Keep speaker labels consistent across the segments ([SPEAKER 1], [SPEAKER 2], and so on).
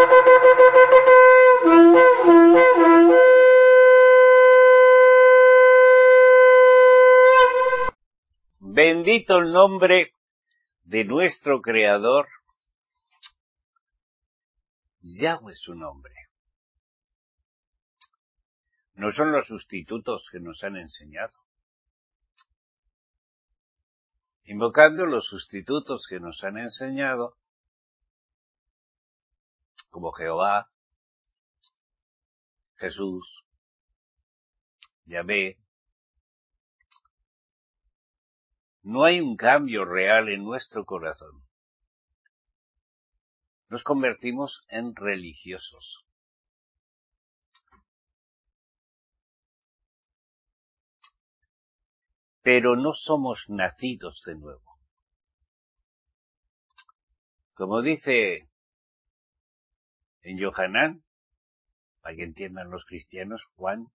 [SPEAKER 1] Bendito el nombre de nuestro Creador. Yahweh es su nombre. No son los sustitutos que nos han enseñado. Invocando los sustitutos que nos han enseñado, como Jehová, Jesús, Yahvé, no hay un cambio real en nuestro corazón. Nos convertimos en religiosos. Pero no somos nacidos de nuevo. Como dice en Yohanan, para que entiendan los cristianos, Juan,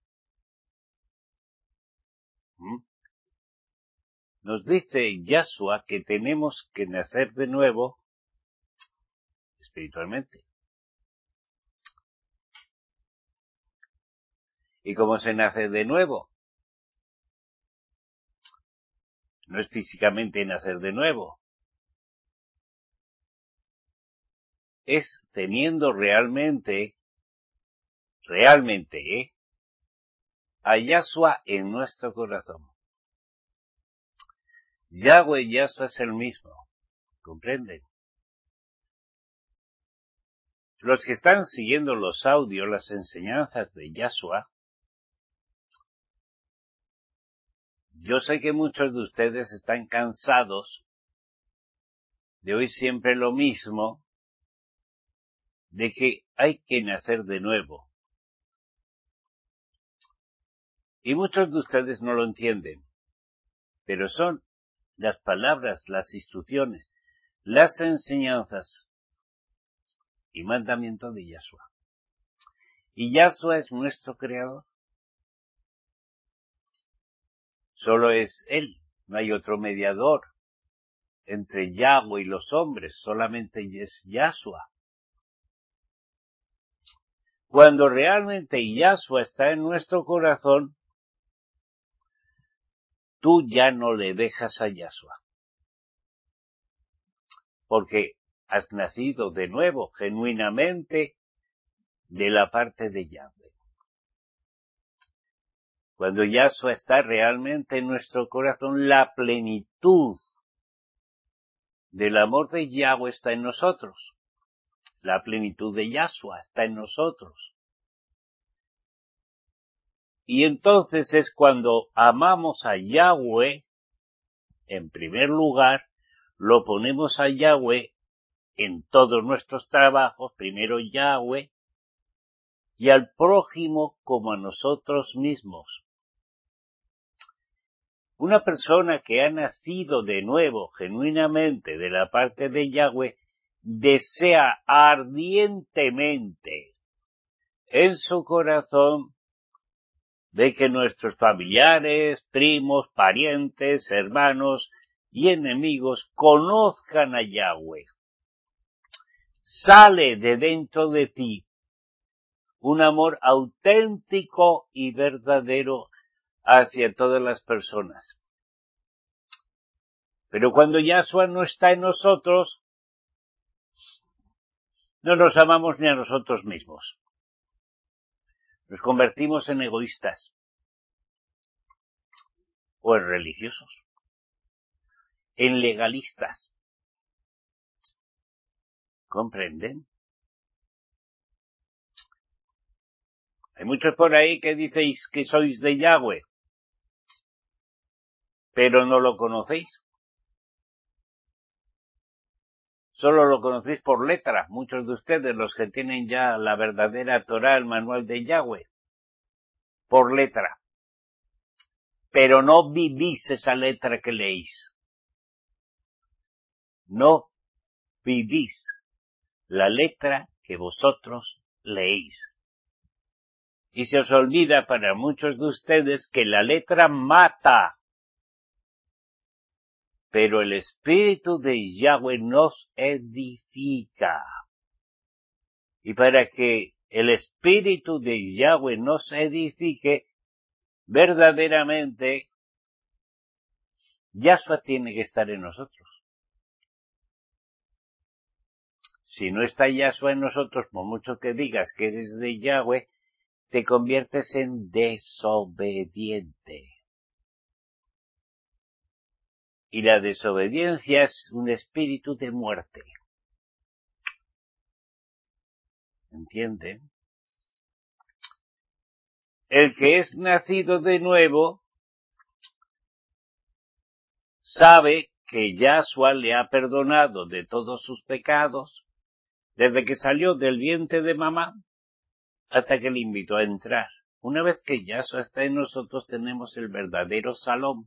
[SPEAKER 1] nos dice Yahshua que tenemos que nacer de nuevo espiritualmente. ¿Y cómo se nace de nuevo? No es físicamente nacer de nuevo. Es teniendo realmente, a Yahshua en nuestro corazón. Yahweh y Yahshua es el mismo. ¿Comprenden? Los que están siguiendo los audios, las enseñanzas de Yahshua, yo sé que muchos de ustedes están cansados de oír siempre lo mismo, de que hay que nacer de nuevo. Y muchos de ustedes no lo entienden, pero son las palabras, las instrucciones, las enseñanzas y mandamientos de Yahshua. Y Yahshua es nuestro Creador. Solo es Él, no hay otro mediador entre Yahweh y los hombres, solamente es Yahshua. Cuando realmente Yahshua está en nuestro corazón, tú ya no le dejas a Yahshua. Porque has nacido de nuevo, genuinamente, de la parte de Yahweh. Cuando Yahshua está realmente en nuestro corazón, la plenitud del amor de Yahweh está en nosotros. La plenitud de Yahshua está en nosotros. Y entonces es cuando amamos a Yahweh, en primer lugar, lo ponemos a Yahweh en todos nuestros trabajos, primero Yahweh, y al prójimo como a nosotros mismos. Una persona que ha nacido de nuevo, genuinamente, de la parte de Yahweh, desea ardientemente en su corazón de que nuestros familiares, primos, parientes, hermanos y enemigos conozcan a Yahweh. Sale de dentro de ti un amor auténtico y verdadero hacia todas las personas. Pero cuando Yahshua no está en nosotros, no nos amamos ni a nosotros mismos. Nos convertimos en egoístas o en religiosos, en legalistas. ¿Comprenden? Hay muchos por ahí que dicéis que sois de Yahweh, pero no lo conocéis. Solo lo conocéis por letra, muchos de ustedes, los que tienen ya la verdadera Torá, el manual de Yahweh, por letra. Pero no vivís esa letra que leéis. No vivís la letra que vosotros leéis. Y se os olvida para muchos de ustedes que la letra mata, pero el Espíritu de Yahweh nos edifica. Y para que el espíritu de Yahweh nos edifique, verdaderamente, Yahshua tiene que estar en nosotros. Si no está Yahshua en nosotros, por mucho que digas que eres de Yahweh, te conviertes en desobediente. Y la desobediencia es un espíritu de muerte. ¿Entiende? El que es nacido de nuevo sabe que Yahshua le ha perdonado de todos sus pecados desde que salió del vientre de mamá hasta que le invitó a entrar. Una vez que Yahshua está en nosotros, tenemos el verdadero Salom.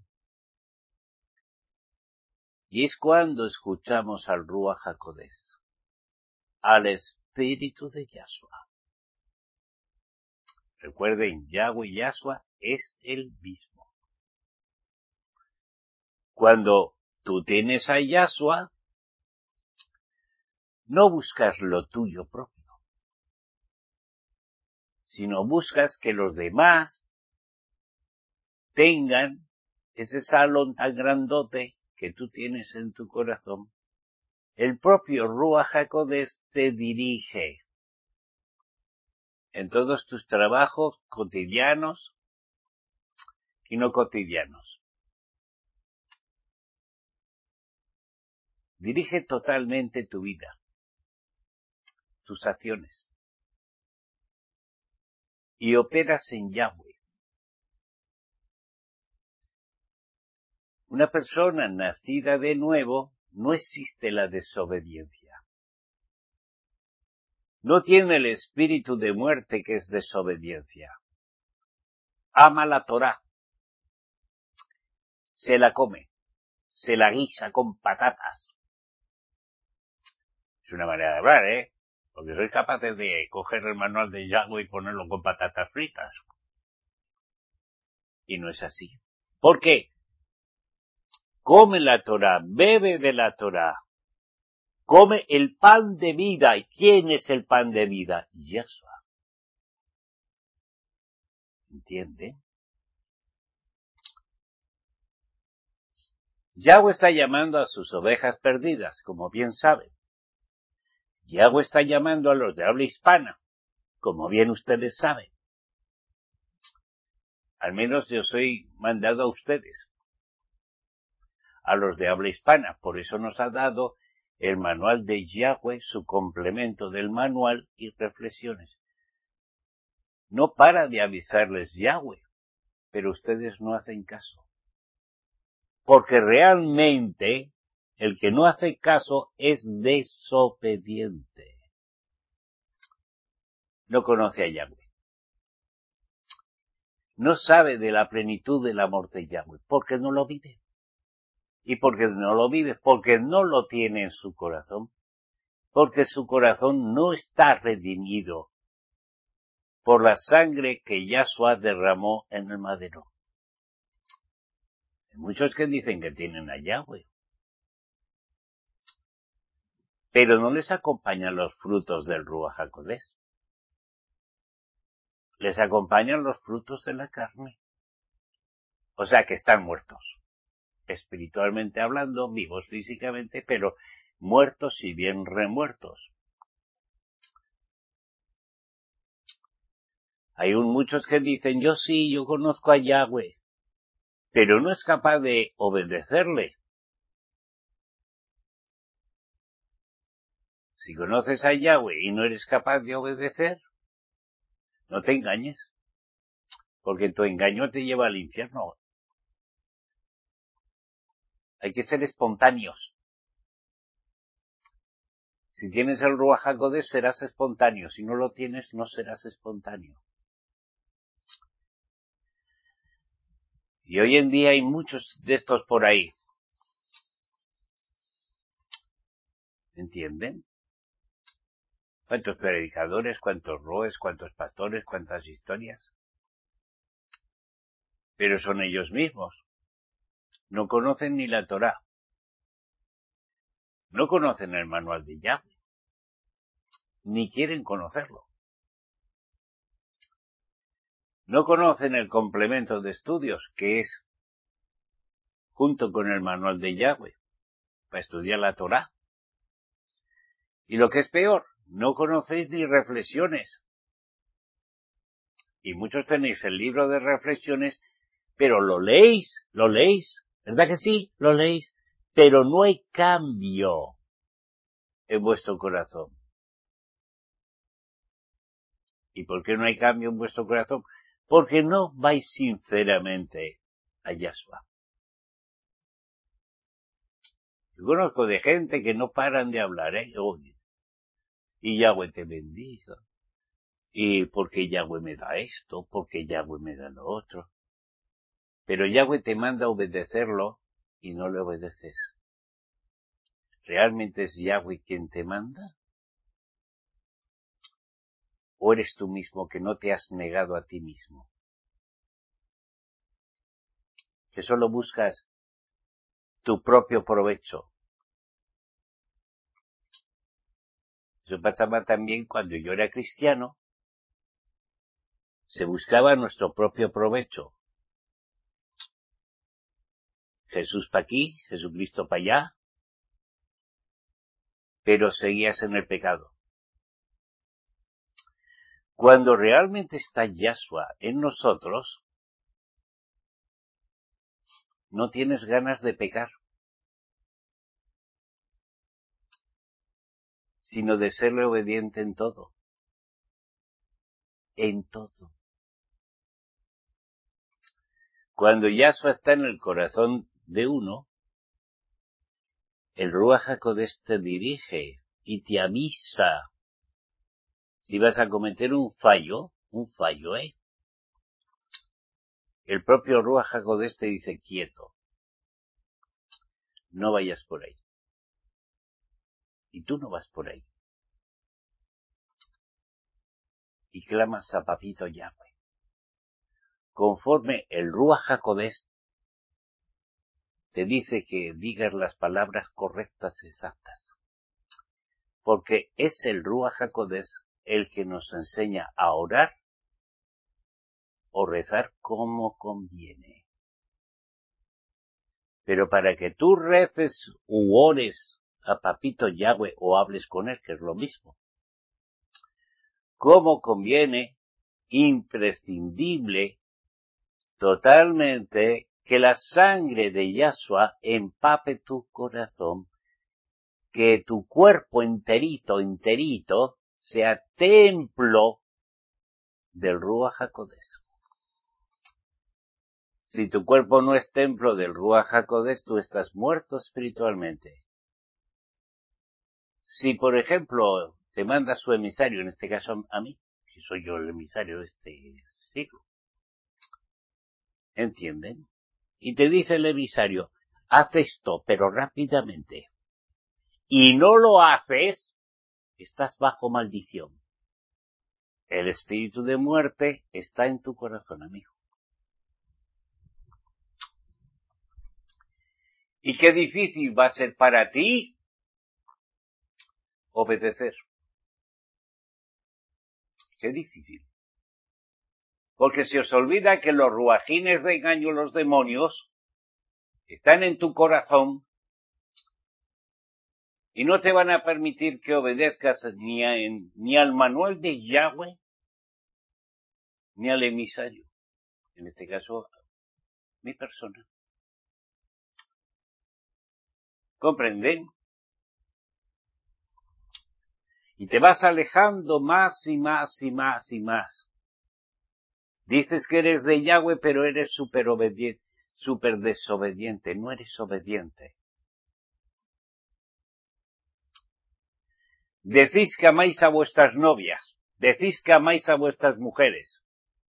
[SPEAKER 1] Y es cuando escuchamos al Ruach HaKodesh, al Espíritu de Yahshua. Recuerden, Yahweh y Yahshua es el mismo. Cuando tú tienes a Yahshua, no buscas lo tuyo propio, sino buscas que los demás tengan ese salón tan grandote que tú tienes en tu corazón. El propio Ruach HaKodesh te dirige en todos tus trabajos cotidianos y no cotidianos. Dirige totalmente tu vida, tus acciones, y operas en Yahweh. Una persona nacida de nuevo, no existe la desobediencia. No tiene el espíritu de muerte que es desobediencia. Ama la Torá. Se la come. Se la guisa con patatas. Es una manera de hablar, ¿eh? Porque soy capaz de coger el manual de Yahweh y ponerlo con patatas fritas. Y no es así. ¿Por qué? Come la Torá, bebe de la Torá. Come el pan de vida. ¿Y quién es el pan de vida? Yahshua. ¿Entiende? Yahweh está llamando a sus ovejas perdidas, como bien saben. Yahweh está llamando a los de habla hispana, como bien ustedes saben. Al menos yo soy mandado a ustedes, a los de habla hispana. Por eso nos ha dado el manual de Yahweh, su complemento del manual y reflexiones. No para de avisarles Yahweh, pero ustedes no hacen caso. Porque realmente el que no hace caso es desobediente. No conoce a Yahweh. No sabe de la plenitud del amor de Yahweh, porque no lo vive. ¿Y porque no lo vive? Porque no lo tiene en su corazón. Porque su corazón no está redimido por la sangre que Yahshua derramó en el madero. Hay muchos que dicen que tienen a Yahweh, pero no les acompañan los frutos del Ruach HaKodesh. Les acompañan los frutos de la carne. O sea que están muertos. Espiritualmente hablando, vivos físicamente, pero muertos y bien remuertos. Hay muchos que dicen, yo conozco a Yahweh, pero no es capaz de obedecerle. Si conoces a Yahweh y no eres capaz de obedecer, no te engañes, porque tu engaño te lleva al infierno. Hay que ser espontáneos. Si tienes el Ruach HaKodesh serás espontáneo, si no lo tienes no serás espontáneo. Y hoy en día hay muchos de estos por ahí. ¿Entienden? ¿Cuántos predicadores, cuántos roes, cuántos pastores, cuántas historias? Pero son ellos mismos. No conocen ni la Torá. No conocen el manual de Yahweh. ni quieren conocerlo. No conocen el complemento de estudios, que es junto con el manual de Yahweh, para estudiar la Torá. Y lo que es peor, no conocéis ni reflexiones. Y muchos tenéis el libro de reflexiones, pero lo leéis, ¿verdad que sí? Lo leéis, pero no hay cambio en vuestro corazón. ¿Y por qué no hay cambio en vuestro corazón? Porque no vais sinceramente a Yahshua. Yo conozco de gente que no paran de hablar, Oye, y Yahweh te bendiga. Y porque Yahweh me da esto, porque Yahweh me da lo otro. Pero Yahweh te manda a obedecerlo y no le obedeces. ¿Realmente es Yahweh quien te manda? ¿O eres tú mismo que no te has negado a ti mismo? Que solo buscas tu propio provecho. Eso pasaba también cuando yo era cristiano. Se buscaba nuestro propio provecho. Jesús para aquí, Jesucristo para allá, pero seguías en el pecado. Cuando realmente está Yahshua en nosotros, no tienes ganas de pecar, sino de serle obediente en todo. En todo. Cuando Yahshua está en el corazón de uno, el Ruach HaKodesh te dirige y te avisa si vas a cometer un fallo, El propio Ruach HaKodesh te dice quieto, no vayas por ahí. Y tú no vas por ahí. Y clamas a Papito Yahweh. Conforme el Ruach HaKodesh te dice que digas las palabras correctas, exactas. Porque es el Ruach HaKodesh el que nos enseña a orar o rezar como conviene. Pero para que tú reces u ores a Papito Yahweh o hables con él, que es lo mismo, como conviene, imprescindible, totalmente, que la sangre de Yahshua empape tu corazón, que tu cuerpo enterito sea templo del Ruach HaKodesh. Si tu cuerpo no es templo del Ruach HaKodesh, tú estás muerto espiritualmente. Si, por ejemplo, te manda su emisario, en este caso a mí, que soy yo el emisario de este siglo, ¿entienden? Y te dice el emisario, haz esto, pero rápidamente, y no lo haces, estás bajo maldición. El espíritu de muerte está en tu corazón, amigo. Y qué difícil va a ser para ti obedecer. Qué difícil. Porque se os olvida que los ruajines de engaño, los demonios, están en tu corazón y no te van a permitir que obedezcas ni al manual de Yahweh, ni al emisario. En este caso, mi persona. ¿Comprenden? Y te vas alejando más y más y más y más. Dices que eres de Yahweh, pero eres súper desobediente. No eres obediente. Decís que amáis a vuestras novias. Decís que amáis a vuestras mujeres.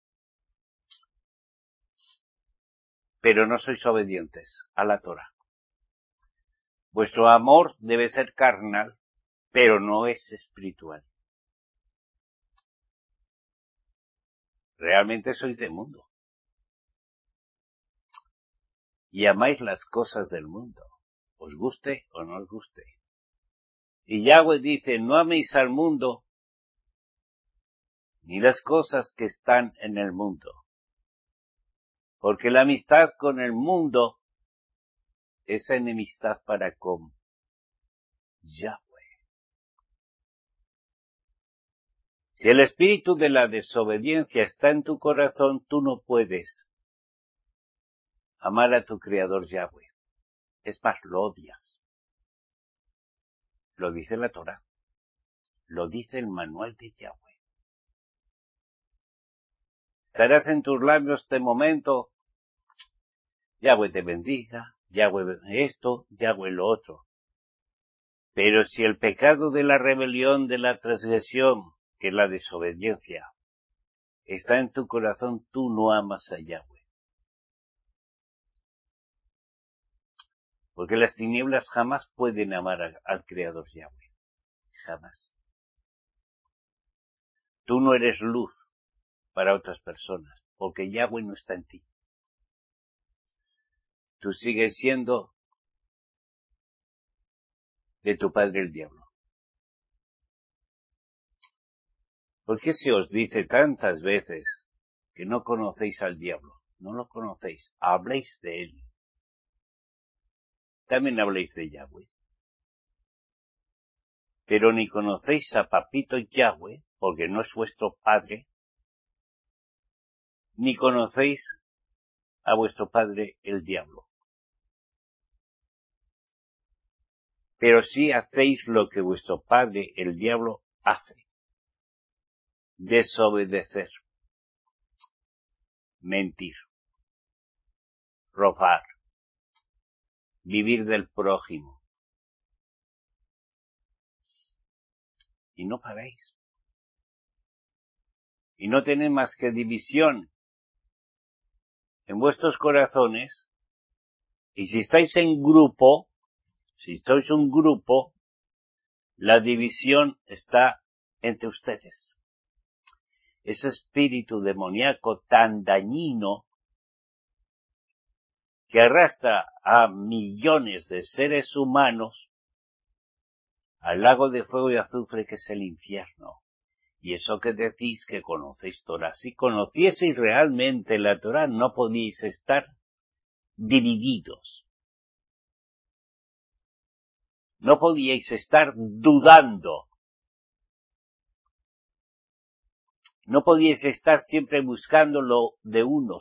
[SPEAKER 1] Pero no sois obedientes a la Torah. Vuestro amor debe ser carnal, pero no es espiritual. Realmente sois del mundo. Y amáis las cosas del mundo, os guste o no os guste. Y Yahweh dice, no améis al mundo ni las cosas que están en el mundo. Porque la amistad con el mundo es enemistad para con Yahweh. Si el espíritu de la desobediencia está en tu corazón, tú no puedes amar a tu Creador Yahweh. Es más, lo odias. Lo dice la Torá. Lo dice el manual de Yahweh. Estarás en tus labios de momento, Yahweh te bendiga, Yahweh esto, Yahweh lo otro. Pero si el pecado de la rebelión, de la transgresión, que es la desobediencia, está en tu corazón, tú no amas a Yahweh. Porque las tinieblas jamás pueden amar al Creador Yahweh. Jamás. Tú no eres luz para otras personas, porque Yahweh no está en ti. Tú sigues siendo de tu padre el diablo. ¿Por qué se os dice tantas veces que no conocéis al diablo? No lo conocéis, habléis de él. También habléis de Yahweh. Pero ni conocéis a papito Yahweh, porque no es vuestro padre, ni conocéis a vuestro padre el diablo. Pero sí hacéis lo que vuestro padre el diablo hace. Desobedecer, mentir, robar, vivir del prójimo. Y no paráis. Y no tenéis más que división en vuestros corazones. Y si estáis en grupo, si sois un grupo, la división está entre ustedes. Ese espíritu demoníaco tan dañino que arrastra a millones de seres humanos al lago de fuego y azufre que es el infierno. Y eso que decís que conocéis Torah, si conocieseis realmente la Torah no podíais estar divididos. No podíais estar dudando. No podíais estar siempre buscando lo de uno.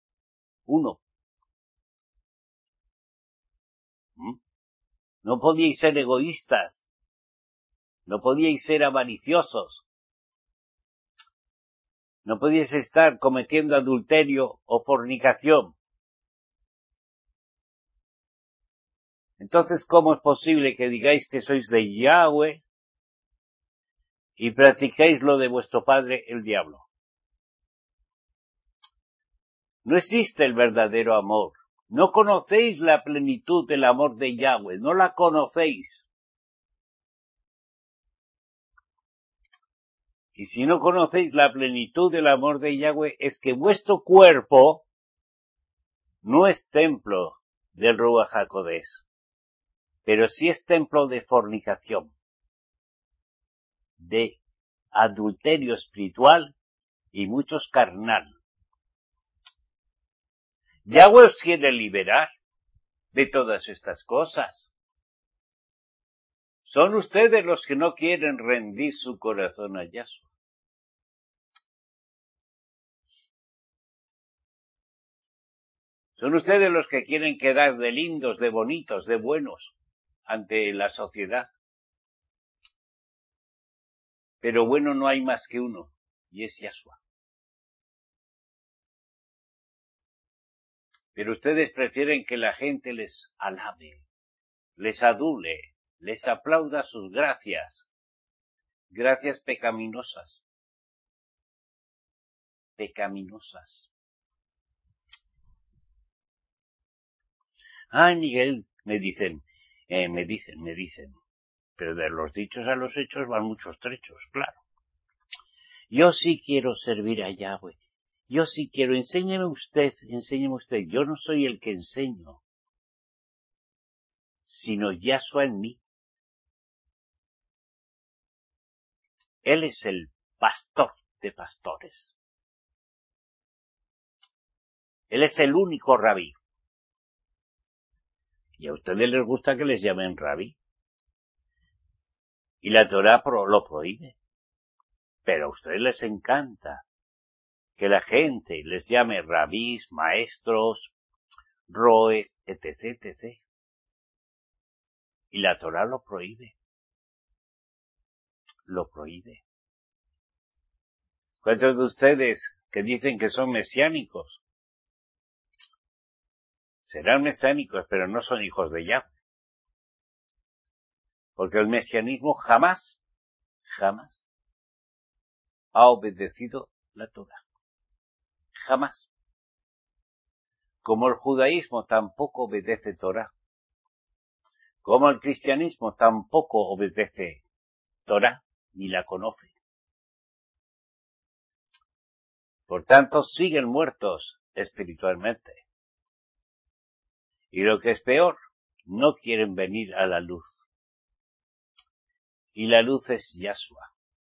[SPEAKER 1] No podíais ser egoístas. No podíais ser avariciosos. No podíais estar cometiendo adulterio o fornicación. Entonces, ¿cómo es posible que digáis que sois de Yahweh y practicáis lo de vuestro padre el diablo? No existe el verdadero amor. No conocéis la plenitud del amor de Yahweh. No la conocéis. Y si no conocéis la plenitud del amor de Yahweh, es que vuestro cuerpo no es templo del Ruach HaKodesh, pero sí es templo de fornicación, de adulterio espiritual y muchos carnal. Yahweh os quiere liberar de todas estas cosas. Son ustedes los que no quieren rendir su corazón a Yahshua. Son ustedes los que quieren quedar de lindos, de bonitos, de buenos ante la sociedad. Pero bueno no hay más que uno, y es Yahshua. Pero ustedes prefieren que la gente les alabe, les adule, les aplauda sus gracias. Gracias pecaminosas. Pecaminosas. Miguel, me dicen. Pero de los dichos a los hechos van muchos trechos, claro. Yo sí quiero servir a Yahweh. Yo sí quiero, enséñeme usted. Yo no soy el que enseño, sino Yahshua en mí. Él es el pastor de pastores. Él es el único rabí. Y a ustedes les gusta que les llamen rabí. Y la Torá lo prohíbe. Pero a ustedes les encanta que la gente les llame rabís, maestros, roes, etc., etc. Y la Torá lo prohíbe. Lo prohíbe. ¿Cuántos de ustedes que dicen que son mesiánicos? Serán mesiánicos, pero no son hijos de Yahweh. Porque el mesianismo jamás ha obedecido la Torá. Jamás. Como el judaísmo tampoco obedece Torá. Como el cristianismo tampoco obedece Torá, ni la conoce. Por tanto, siguen muertos espiritualmente. Y lo que es peor, no quieren venir a la luz. Y la luz es Yahshua.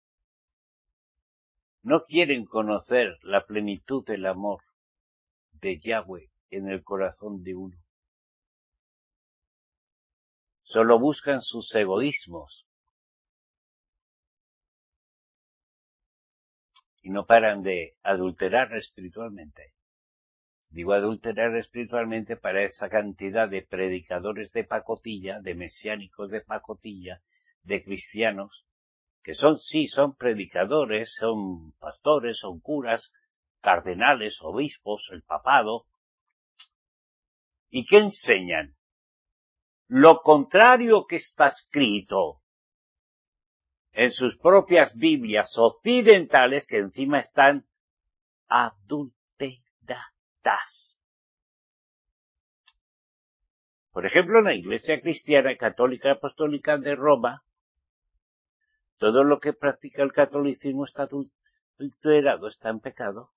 [SPEAKER 1] No quieren conocer la plenitud del amor de Yahweh en el corazón de uno. Solo buscan sus egoísmos. Y no paran de adulterar espiritualmente. Digo adulterar espiritualmente para esa cantidad de predicadores de pacotilla, de mesiánicos de pacotilla, de cristianos, que son predicadores, son pastores, son curas, cardenales, obispos, el papado. ¿Y qué enseñan? Lo contrario que está escrito en sus propias Biblias occidentales, que encima están adulteradas. Por ejemplo, en la Iglesia Cristiana Católica Apostólica de Roma, todo lo que practica el catolicismo está adulterado, está en pecado.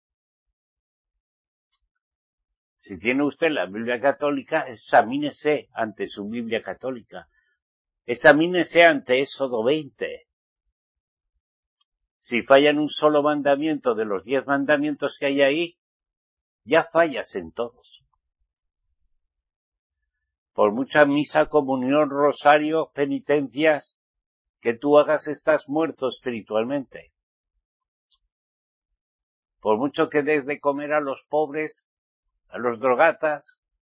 [SPEAKER 1] Si tiene usted la Biblia católica, examínese ante su Biblia católica. Examínese ante Éxodo 20. Si falla en un solo mandamiento de los 10 mandamientos que hay ahí, ya fallas en todos. Por mucha misa, comunión, rosario, penitencias que tú hagas, estás muerto espiritualmente. Por mucho que des de comer a los pobres, a los drogatas,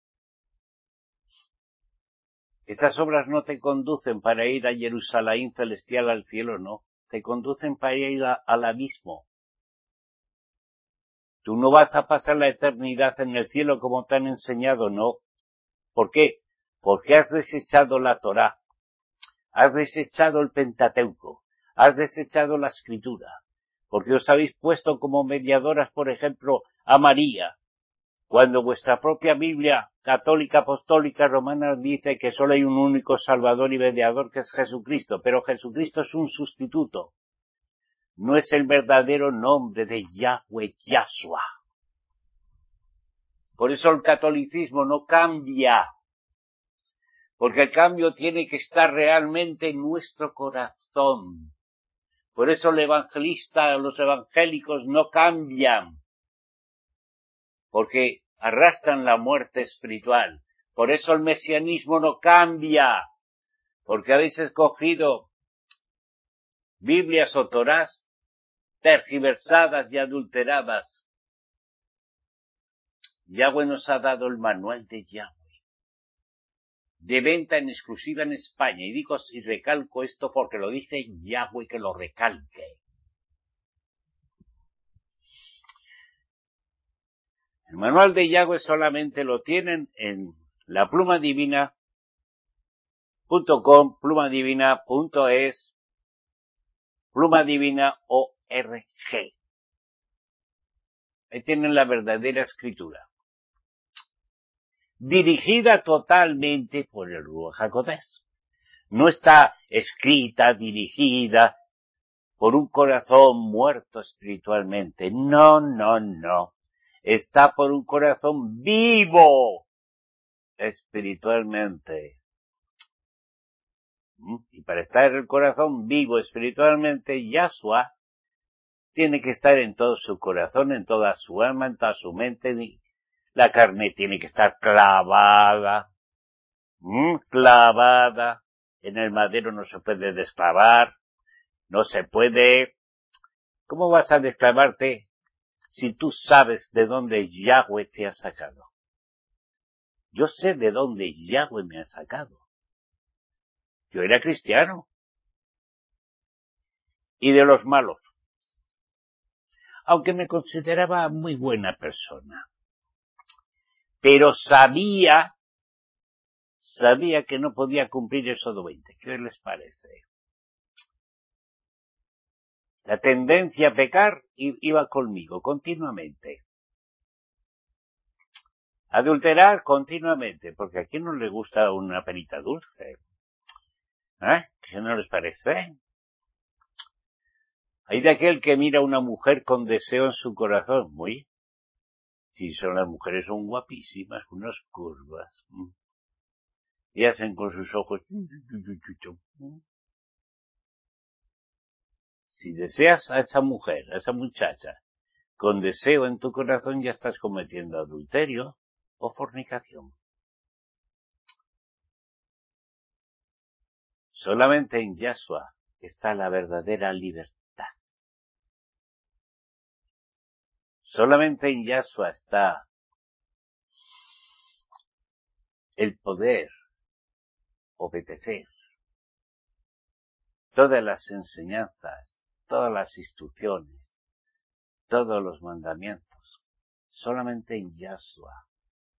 [SPEAKER 1] esas obras no te conducen para ir a Jerusalén celestial, al cielo, no. Te conducen para ir al abismo. Tú no vas a pasar la eternidad en el cielo como te han enseñado, no. ¿Por qué? Porque has desechado la Torá, has desechado el Pentateuco, has desechado la Escritura, porque os habéis puesto como mediadoras, por ejemplo, a María, cuando vuestra propia Biblia católica, apostólica, romana dice que solo hay un único Salvador y mediador, que es Jesucristo, pero Jesucristo es un sustituto. No es el verdadero nombre de Yahweh, Yahshua. Por eso el catolicismo no cambia, porque el cambio tiene que estar realmente en nuestro corazón. Por eso el evangelista, los evangélicos no cambian, porque arrastran la muerte espiritual. Por eso el mesianismo no cambia, porque habéis escogido Biblias o Torás tergiversadas y adulteradas. Yahweh nos ha dado el manual de Yahweh, de venta en exclusiva en España. Y digo y recalco esto porque lo dice Yahweh, que lo recalque. El manual de Yahweh solamente lo tienen en la plumadivina.com, plumadivina.es, plumadivina.org. Ahí tienen la verdadera escritura, dirigida totalmente por el Ruach HaKodesh. No está escrita, dirigida por un corazón muerto espiritualmente. No. Está por un corazón vivo espiritualmente. Y para estar el corazón vivo espiritualmente, Yahshua tiene que estar en todo su corazón, en toda su alma, en toda su mente. La carne tiene que estar clavada, clavada. En el madero no se puede desclavar, no se puede. ¿Cómo vas a desclavarte si tú sabes de dónde Yahweh te ha sacado? Yo sé de dónde Yahweh me ha sacado. Yo era cristiano. Y de los malos. Aunque me consideraba muy buena persona. Pero sabía que no podía cumplir eso de 20. ¿Qué les parece? La tendencia a pecar iba conmigo continuamente. Adulterar continuamente, porque a quién no le gusta una perita dulce. ¿Qué no les parece? Hay de aquel que mira a una mujer con deseo en su corazón. Si las mujeres son guapísimas, unas curvas. Y hacen con sus ojos. Si deseas a esa mujer, a esa muchacha, con deseo en tu corazón, ya estás cometiendo adulterio o fornicación. Solamente en Yahshua está la verdadera libertad. Solamente en Yahshua está el poder obedecer todas las enseñanzas, todas las instrucciones, todos los mandamientos. Solamente en Yahshua.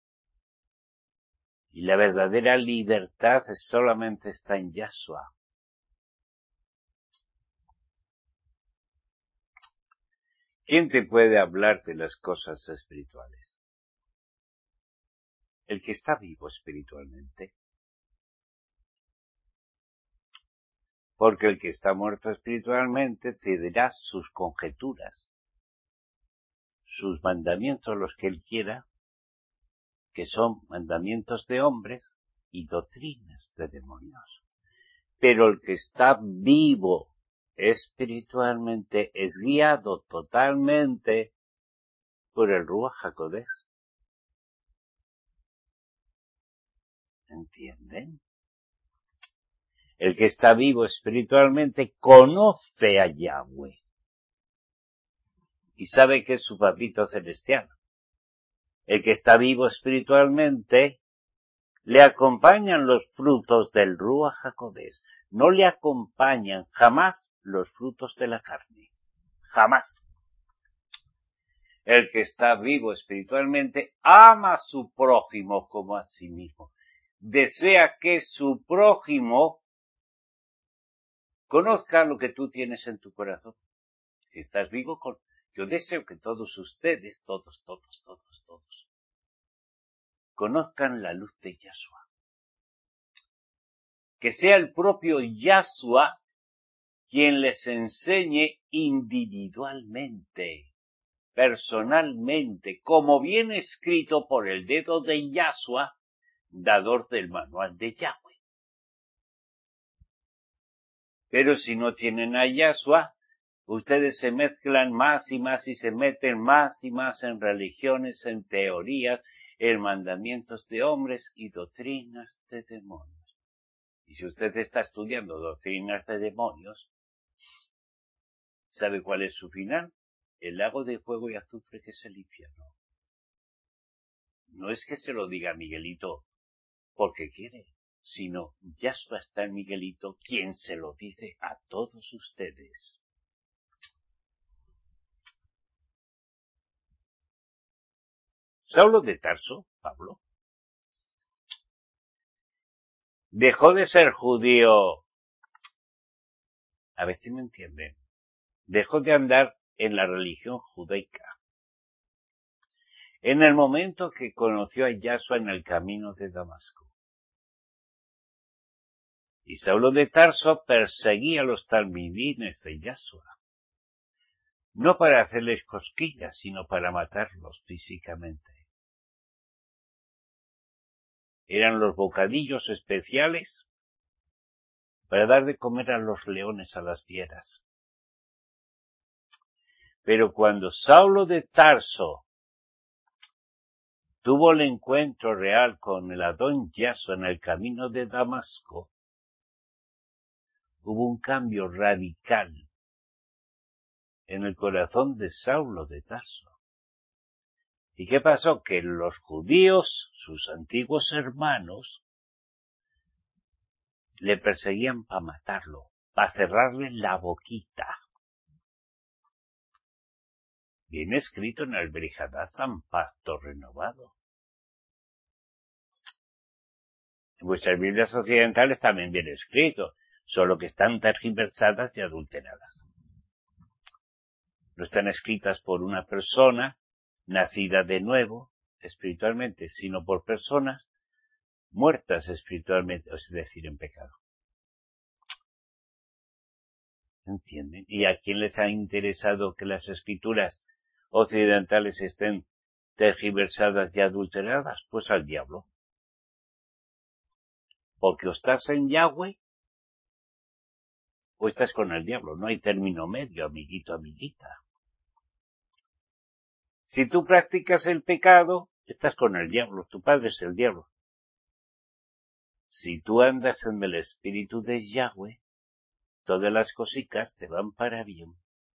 [SPEAKER 1] Y la verdadera libertad solamente está en Yahshua. ¿Quién te puede hablar de las cosas espirituales? El que está vivo espiritualmente. Porque el que está muerto espiritualmente te dirá sus conjeturas, sus mandamientos, los que él quiera, que son mandamientos de hombres y doctrinas de demonios. Pero el que está vivo espiritualmente es guiado totalmente por el Ruach HaKodesh. ¿Entienden? El que está vivo espiritualmente conoce a Yahweh y sabe que es su papito celestial. El que está vivo espiritualmente le acompañan los frutos del Ruach HaKodesh. No le acompañan jamás los frutos de la carne. Jamás. El que está vivo espiritualmente ama a su prójimo como a sí mismo. Desea que su prójimo conozca lo que tú tienes en tu corazón. Si estás vivo, yo deseo que todos ustedes, todos, conozcan la luz de Yahshua. Que sea el propio Yahshua quien les enseñe individualmente, personalmente, como viene escrito por el dedo de Yahshua, dador del manual de Yahweh. Pero si no tienen a Yahshua, ustedes se mezclan más y más y se meten más y más en religiones, en teorías, en mandamientos de hombres y doctrinas de demonios. Y si usted está estudiando doctrinas de demonios, ¿sabe cuál es su final? El lago de fuego y azufre que es el infierno. No es que se lo diga Miguelito porque quiere, sino Yahshua está en Miguelito, quien se lo dice a todos ustedes. Saulo de Tarso, Pablo, dejó de ser judío, a ver si me entienden, dejó de andar en la religión judaica. En el momento que conoció a Yahshua en el camino de Damasco. Y Saulo de Tarso perseguía a los talmidines de Yahshua. No para hacerles cosquillas, sino para matarlos físicamente. Eran los bocadillos especiales para dar de comer a los leones, a las fieras. Pero cuando Saulo de Tarso tuvo el encuentro real con el Adón Yaso en el camino de Damasco, hubo un cambio radical en el corazón de Saulo de Tarso. ¿Y qué pasó? Que los judíos, sus antiguos hermanos, le perseguían para matarlo, para cerrarle la boquita. Viene escrito en el Brihadasan, Pacto Renovado. En vuestras Biblias occidentales también viene escrito, solo que están tergiversadas y adulteradas. No están escritas por una persona nacida de nuevo espiritualmente, sino por personas muertas espiritualmente, es decir, en pecado. ¿Entienden? ¿Y a quién les ha interesado que las escrituras occidentales estén tergiversadas y adulteradas? Pues al diablo. Porque o estás en Yahweh o estás con el diablo. No hay término medio, amiguito, amiguita. Si tú practicas el pecado, estás con el diablo. Tu padre es el diablo. Si tú andas en el espíritu de Yahweh, todas las cositas te van para bien.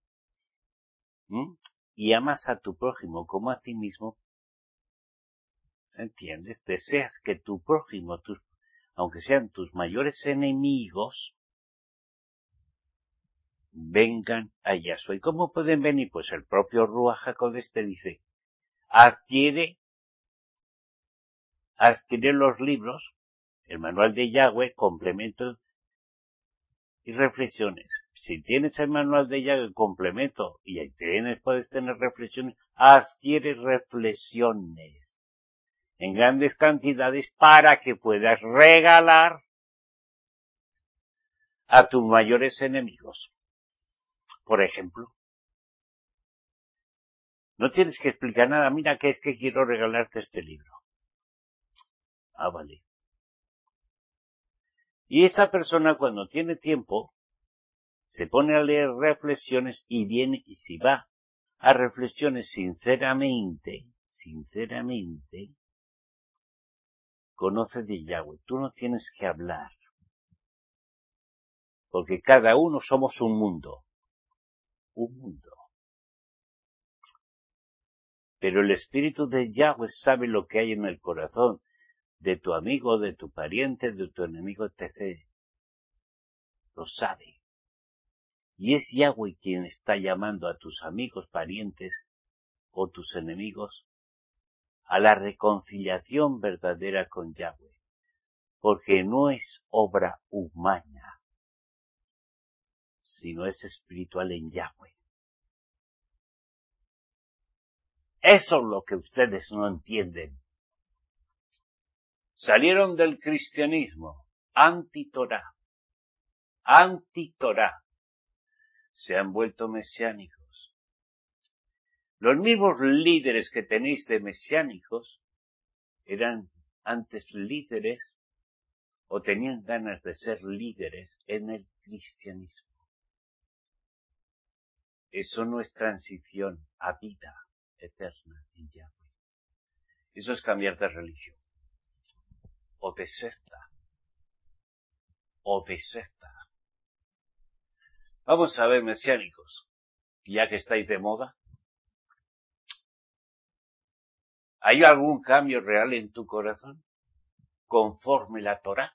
[SPEAKER 1] Y amas a tu prójimo como a ti mismo. ¿Entiendes? Deseas que tu prójimo, aunque sean tus mayores enemigos, vengan a Yahshua. ¿Y cómo pueden venir? Pues el propio Ruach HaKodesh te dice, adquiere los libros, el manual de Yahweh, complemento y reflexiones. Si tienes el manual de Yahweh, complemento, y puedes tener reflexiones, adquiere reflexiones en grandes cantidades para que puedas regalar a tus mayores enemigos. Por ejemplo, no tienes que explicar nada. Mira, que es que quiero regalarte este libro. Ah, vale. Y esa persona, cuando tiene tiempo, se pone a leer reflexiones y viene, y si va a reflexiones sinceramente, conoce de Yahweh. Tú no tienes que hablar. Porque cada uno somos un mundo. Un mundo. Pero el espíritu de Yahweh sabe lo que hay en el corazón de tu amigo, de tu pariente, de tu enemigo, etc. Lo sabe. Y es Yahweh quien está llamando a tus amigos, parientes o tus enemigos a la reconciliación verdadera con Yahweh. Porque no es obra humana, sino es espiritual en Yahweh. Eso es lo que ustedes no entienden. Salieron del cristianismo, anti-Torah. Se han vuelto mesiánicos. Los mismos líderes que tenéis de mesiánicos eran antes líderes o tenían ganas de ser líderes en el cristianismo. Eso no es transición a vida eterna en Yahweh. Eso es cambiar de religión. O de secta. Vamos a ver, mesiánicos, ya que estáis de moda, ¿hay algún cambio real en tu corazón conforme la Torá?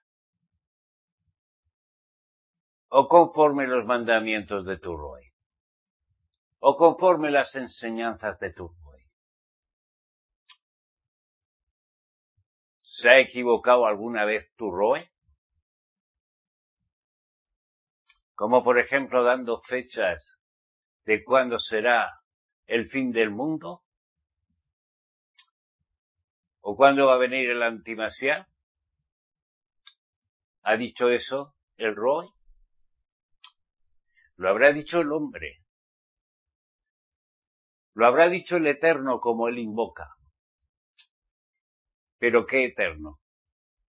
[SPEAKER 1] ¿O conforme los mandamientos de tu Roe? ¿O conforme las enseñanzas de tu Roe? ¿Se ha equivocado alguna vez tu Roe? Como por ejemplo dando fechas de cuándo será el fin del mundo, o cuándo va a venir el antimasiá. ¿Ha dicho eso el Roe? Lo habrá dicho el hombre. Lo habrá dicho el Eterno como él invoca. ¿Pero qué Eterno?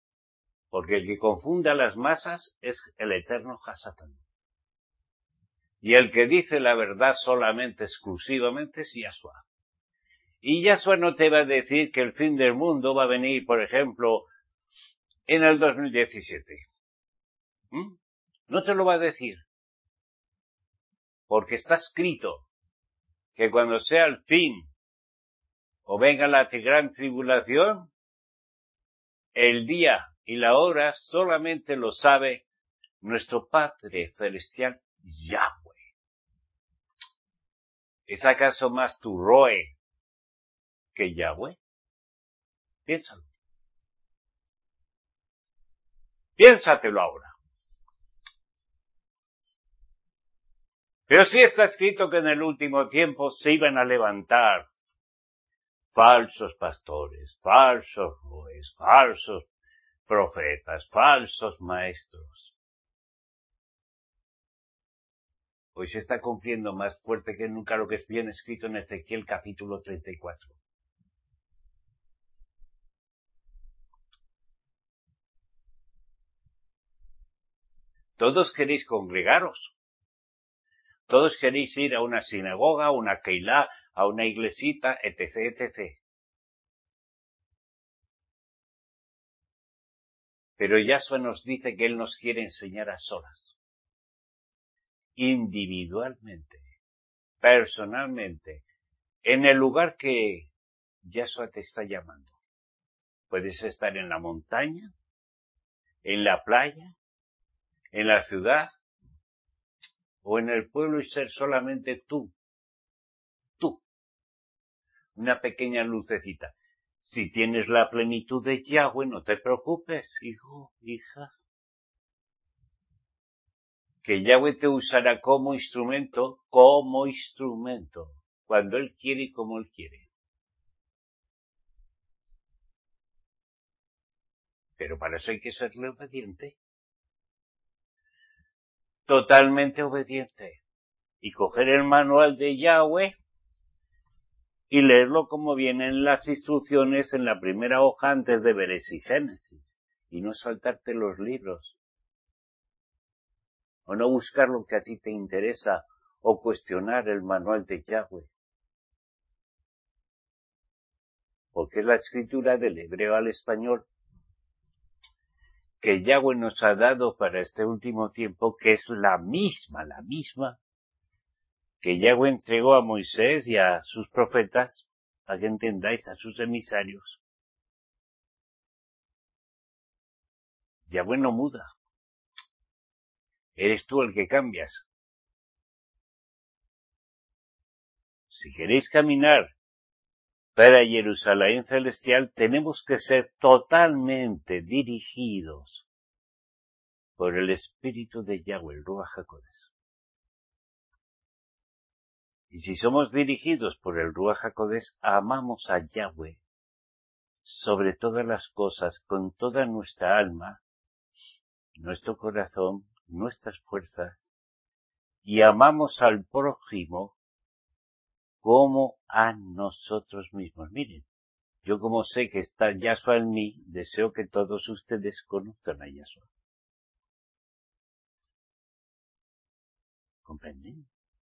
[SPEAKER 1] Porque el que confunda las masas es el Eterno Hasatán. Y el que dice la verdad solamente, exclusivamente, es Yahshua. Y Yahshua no te va a decir que el fin del mundo va a venir, por ejemplo, en el 2017. No te lo va a decir. Porque está escrito que cuando sea el fin o venga la gran tribulación, el día y la hora solamente lo sabe nuestro Padre Celestial Yahweh. ¿Es acaso más tu Roe que Yahweh? Piénsalo. Piénsatelo ahora. Pero sí está escrito que en el último tiempo se iban a levantar falsos pastores, falsos roes, falsos profetas, falsos maestros. Hoy se está cumpliendo más fuerte que nunca lo que es bien escrito en Ezequiel capítulo 34. Todos queréis congregaros. Todos queréis ir a una sinagoga, a una keilá, a una iglesita, etc., etc. Pero Yahshua nos dice que Él nos quiere enseñar a solas, individualmente, personalmente, en el lugar que Yahshua te está llamando. Puedes estar en la montaña, en la playa, en la ciudad o en el pueblo y ser solamente tú, una pequeña lucecita. Si tienes la plenitud de Yahweh, no te preocupes, hijo, hija. Que Yahweh te usará como instrumento, cuando Él quiere y como Él quiere. Pero para eso hay que serle obediente. Totalmente obediente. Y coger el manual de Yahweh y leerlo como vienen las instrucciones en la primera hoja antes de Bereshit y Génesis. Y no saltarte los libros. O no buscar lo que a ti te interesa o cuestionar el manual de Yahweh. Porque es la escritura del hebreo al español que Yahweh nos ha dado para este último tiempo, que es la misma que Yahweh entregó a Moisés y a sus profetas, para que entendáis, a sus emisarios. Yahweh no muda. Eres tú el que cambias. Si queréis caminar para Jerusalén celestial, tenemos que ser totalmente dirigidos por el Espíritu de Yahweh, el Ruach HaKodesh. Y si somos dirigidos por el Ruach HaKodesh, amamos a Yahweh sobre todas las cosas, con toda nuestra alma, nuestro corazón, nuestras fuerzas, y amamos al prójimo como a nosotros mismos. Miren, yo como sé que está Yahshua en mí, deseo que todos ustedes conozcan a Yahshua. ¿Comprenden?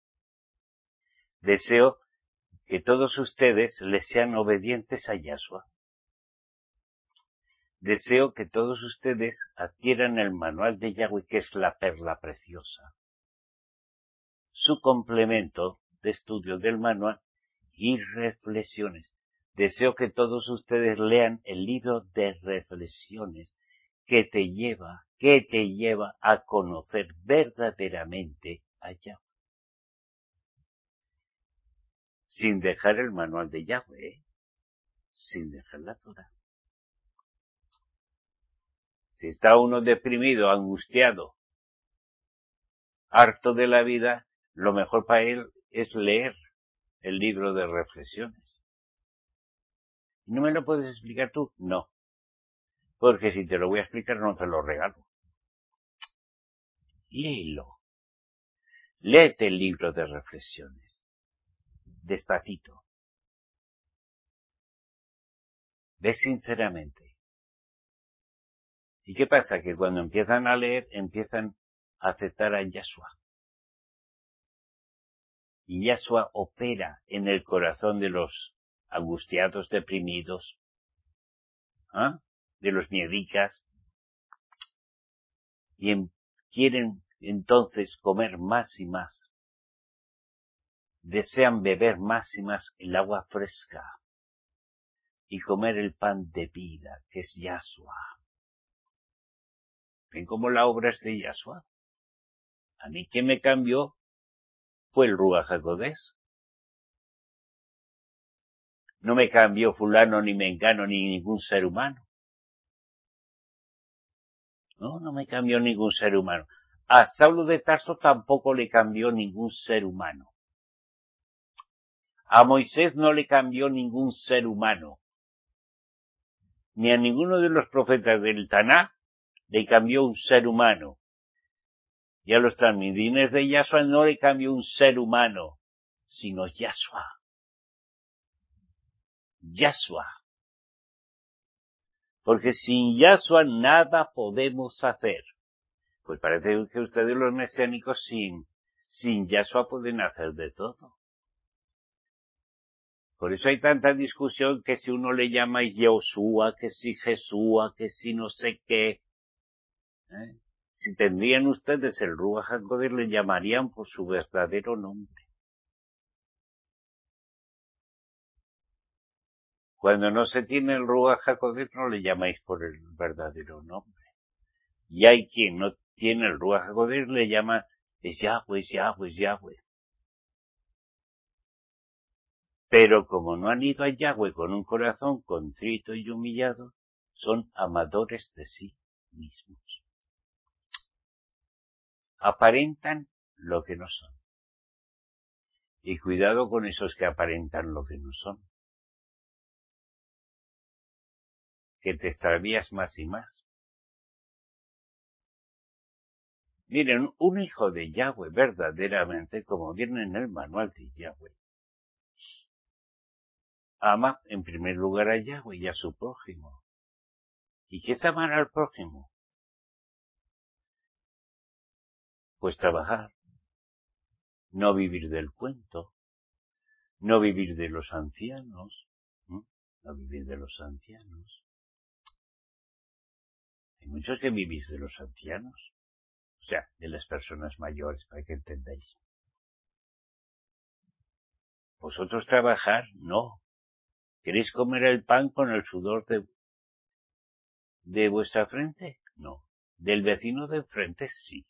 [SPEAKER 1] Deseo que todos ustedes les sean obedientes a Yahshua. Deseo que todos ustedes adquieran el manual de Yahweh, que es la perla preciosa. Su complemento de estudio del manual y reflexiones. Deseo que todos ustedes lean el libro de reflexiones que te lleva a conocer verdaderamente a Yahweh. Sin dejar el manual de Yahweh, sin dejar la Torah. Si está uno deprimido, angustiado, harto de la vida, lo mejor para él es leer el libro de reflexiones. ¿No me lo puedes explicar tú? No. Porque si te lo voy a explicar no te lo regalo. Léelo. Léete el libro de reflexiones. Despacito. Ve sinceramente. ¿Y qué pasa? Que cuando empiezan a leer, empiezan a aceptar a Yahshua. Y Yahshua opera en el corazón de los angustiados, deprimidos, de los miedicas, y quieren entonces comer más y más. Desean beber más y más el agua fresca y comer el pan de vida, que es Yahshua. ¿Ven cómo la obra es de Yahshua? A mí quien me cambió fue el Ruach HaKodesh. No me cambió fulano, ni mengano, ni ningún ser humano. No me cambió ningún ser humano. A Saulo de Tarso tampoco le cambió ningún ser humano. A Moisés no le cambió ningún ser humano. Ni a ninguno de los profetas del Taná le cambió un ser humano. Y a los talmidines de Yahshua no le cambió un ser humano, sino Yahshua. Yahshua. Porque sin Yahshua nada podemos hacer. Pues parece que ustedes los mesiánicos sin Yahshua pueden hacer de todo. Por eso hay tanta discusión que si uno le llama Yoshua, que si Jesúa, que si no sé qué. Si tendrían ustedes el Ruach HaKodesh, le llamarían por su verdadero nombre. Cuando no se tiene el Ruach HaKodesh, no le llamáis por el verdadero nombre. Y hay quien no tiene el Ruach HaKodesh, le llama es Yahweh, es Yahweh, es Yahweh. Pero como no han ido a Yahweh con un corazón contrito y humillado, son amadores de sí mismos. Aparentan lo que no son. Y cuidado con esos que aparentan lo que no son. Que te extravías más y más. Miren, un hijo de Yahweh verdaderamente, como viene en el manual de Yahweh, ama en primer lugar a Yahweh y a su prójimo. ¿Y qué es amar al prójimo? Pues trabajar, no vivir del cuento, no vivir de los ancianos, no vivir de los ancianos. Hay muchos que vivís de los ancianos, o sea, de las personas mayores, para que entendáis. ¿Vosotros trabajar? No. ¿Queréis comer el pan con el sudor de vuestra frente? No. ¿Del vecino de enfrente? Sí.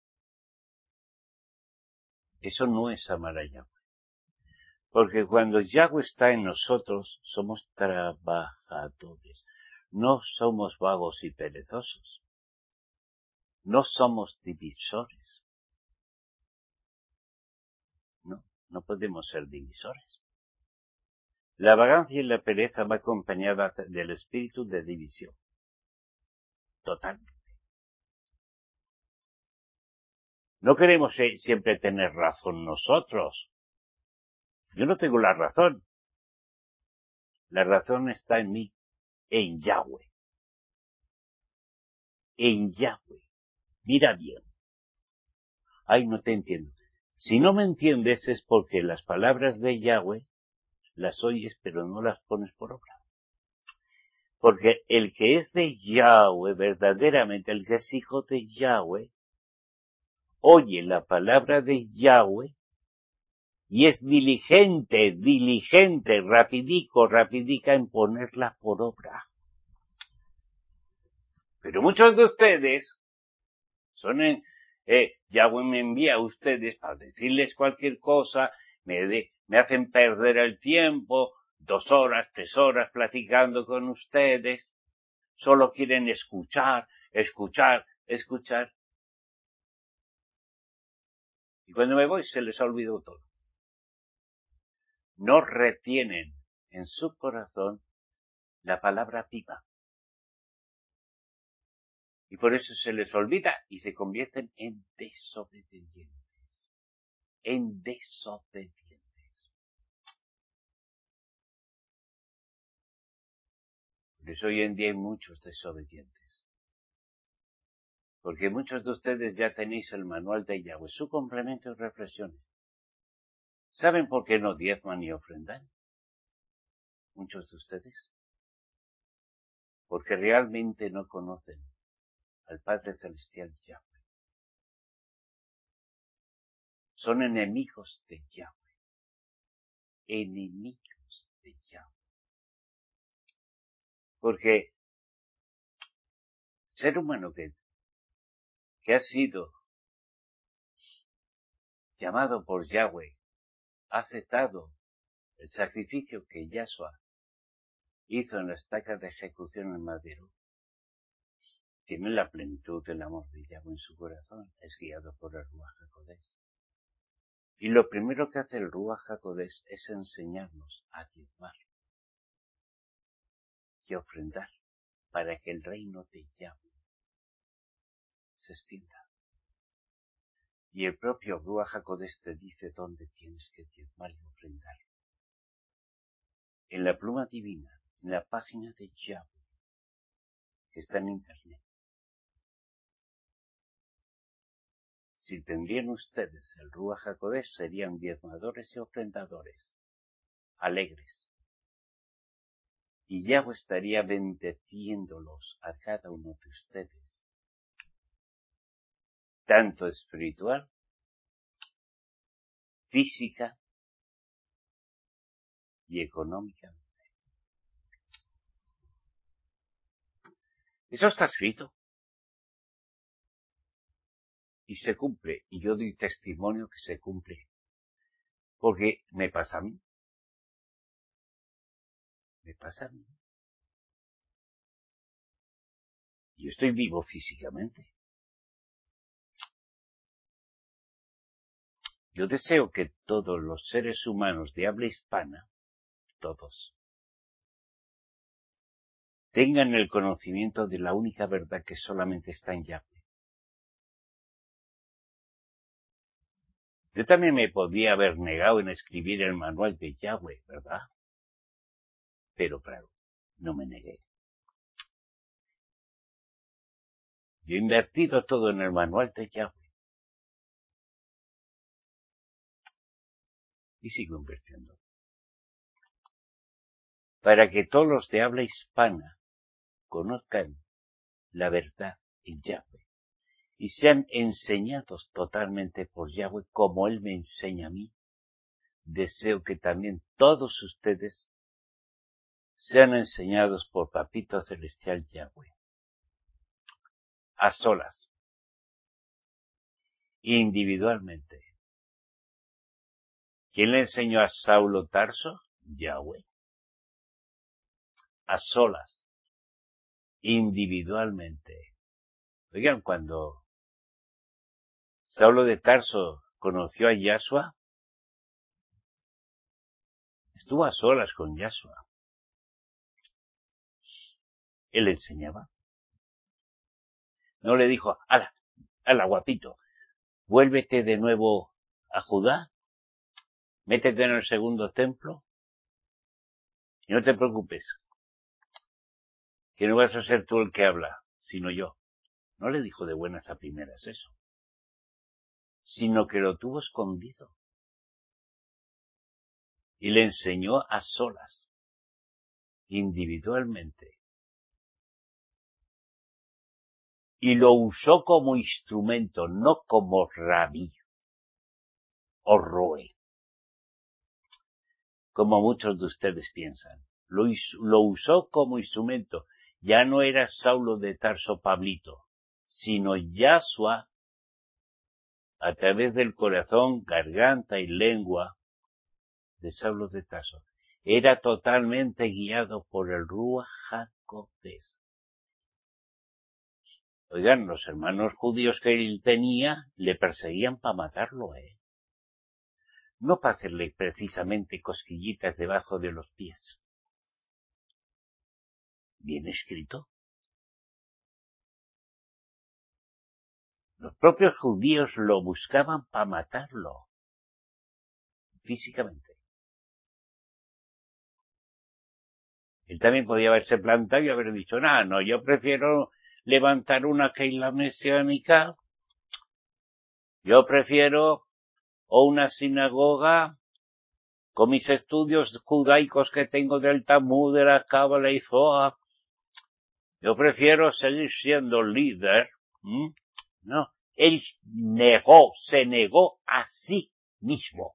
[SPEAKER 1] Eso no es amar a Yahweh. Porque cuando Yahweh está en nosotros, somos trabajadores. No somos vagos y perezosos. No somos divisores. No podemos ser divisores. La vagancia y la pereza va acompañada del espíritu de división. Totalmente. No queremos siempre tener razón nosotros. Yo no tengo la razón. La razón está en mí, en Yahweh. En Yahweh. Mira bien. Ay, no te entiendo. Si no me entiendes es porque las palabras de Yahweh las oyes pero no las pones por obra. Porque el que es de Yahweh, verdaderamente, el que es hijo de Yahweh, oye la palabra de Yahweh y es diligente, rapidica en ponerla por obra. Pero muchos de ustedes son Yahweh me envía a ustedes para decirles cualquier cosa, me hacen perder el tiempo, 2 horas, 3 horas platicando con ustedes, solo quieren escuchar. Y cuando me voy se les ha olvidado todo. No retienen en su corazón la palabra viva. Y por eso se les olvida y se convierten en desobedientes. Por eso hoy en día hay muchos desobedientes. Porque muchos de ustedes ya tenéis el manual de Yahweh, su complemento y reflexiones. ¿Saben por qué no diezman ni ofrendan? Muchos de ustedes. Porque realmente no conocen al Padre Celestial Yahweh. Son enemigos de Yahweh. Enemigos de Yahweh. Porque el ser humano que ha sido llamado por Yahweh, ha aceptado el sacrificio que Yahshua hizo en la estaca de ejecución en madero, tiene la plenitud del amor de Yahweh en su corazón, es guiado por el Ruach HaKodesh. Y lo primero que hace el Ruach HaKodesh es enseñarnos a diezmar y ofrendar para que el reino de Yahweh se extienda. Y el propio Ruach HaKodesh te dice dónde tienes que diezmar y ofrendar. En la pluma divina, en la página de Yahweh, que está en internet. Si tendrían ustedes el Ruach HaKodesh, serían diezmadores y ofrendadores, alegres. Y Yahweh estaría bendeciéndolos a cada uno de ustedes, tanto espiritual, física y económicamente. Eso está escrito. Y se cumple. Y yo doy testimonio que se cumple. Porque me pasa a mí. Me pasa a mí. Yo estoy vivo físicamente. Yo deseo que todos los seres humanos de habla hispana, todos, tengan el conocimiento de la única verdad que solamente está en Yahweh. Yo también me podría haber negado en escribir el manual de Yahweh, ¿verdad? Pero claro, no me negué. Yo he invertido todo en el manual de Yahweh. Y sigo invirtiendo. Para que todos los de habla hispana conozcan la verdad en Yahweh y sean enseñados totalmente por Yahweh como Él me enseña a mí. Deseo que también todos ustedes sean enseñados por Papito Celestial Yahweh. A solas. Individualmente. ¿Quién le enseñó a Saulo Tarso? Yahweh. A solas. Individualmente. Oigan, cuando Saulo de Tarso conoció a Yahshua, estuvo a solas con Yahshua. Él le enseñaba. No le dijo, ala guapito, vuélvete de nuevo a Judá, métete en el segundo templo y no te preocupes, que no vas a ser tú el que habla, sino yo. No le dijo de buenas a primeras eso, sino que lo tuvo escondido y le enseñó a solas, individualmente. Y lo usó como instrumento, no como rabí o roe, como muchos de ustedes piensan. Lo usó como instrumento. Ya no era Saulo de Tarso Pablito, sino Yahshua, a través del corazón, garganta y lengua de Saulo de Tarso. Era totalmente guiado por el Ruach HaKodesh. Oigan, los hermanos judíos que él tenía le perseguían para matarlo, no para hacerle precisamente cosquillitas debajo de los pies. Bien escrito. Los propios judíos lo buscaban para matarlo, físicamente. Él también podía haberse plantado y haber dicho, no, yo prefiero levantar una keila mesiánica, yo prefiero o una sinagoga con mis estudios judaicos que tengo del Talmud, de la Cábala y Zohar, yo prefiero seguir siendo líder. No, él se negó a sí mismo.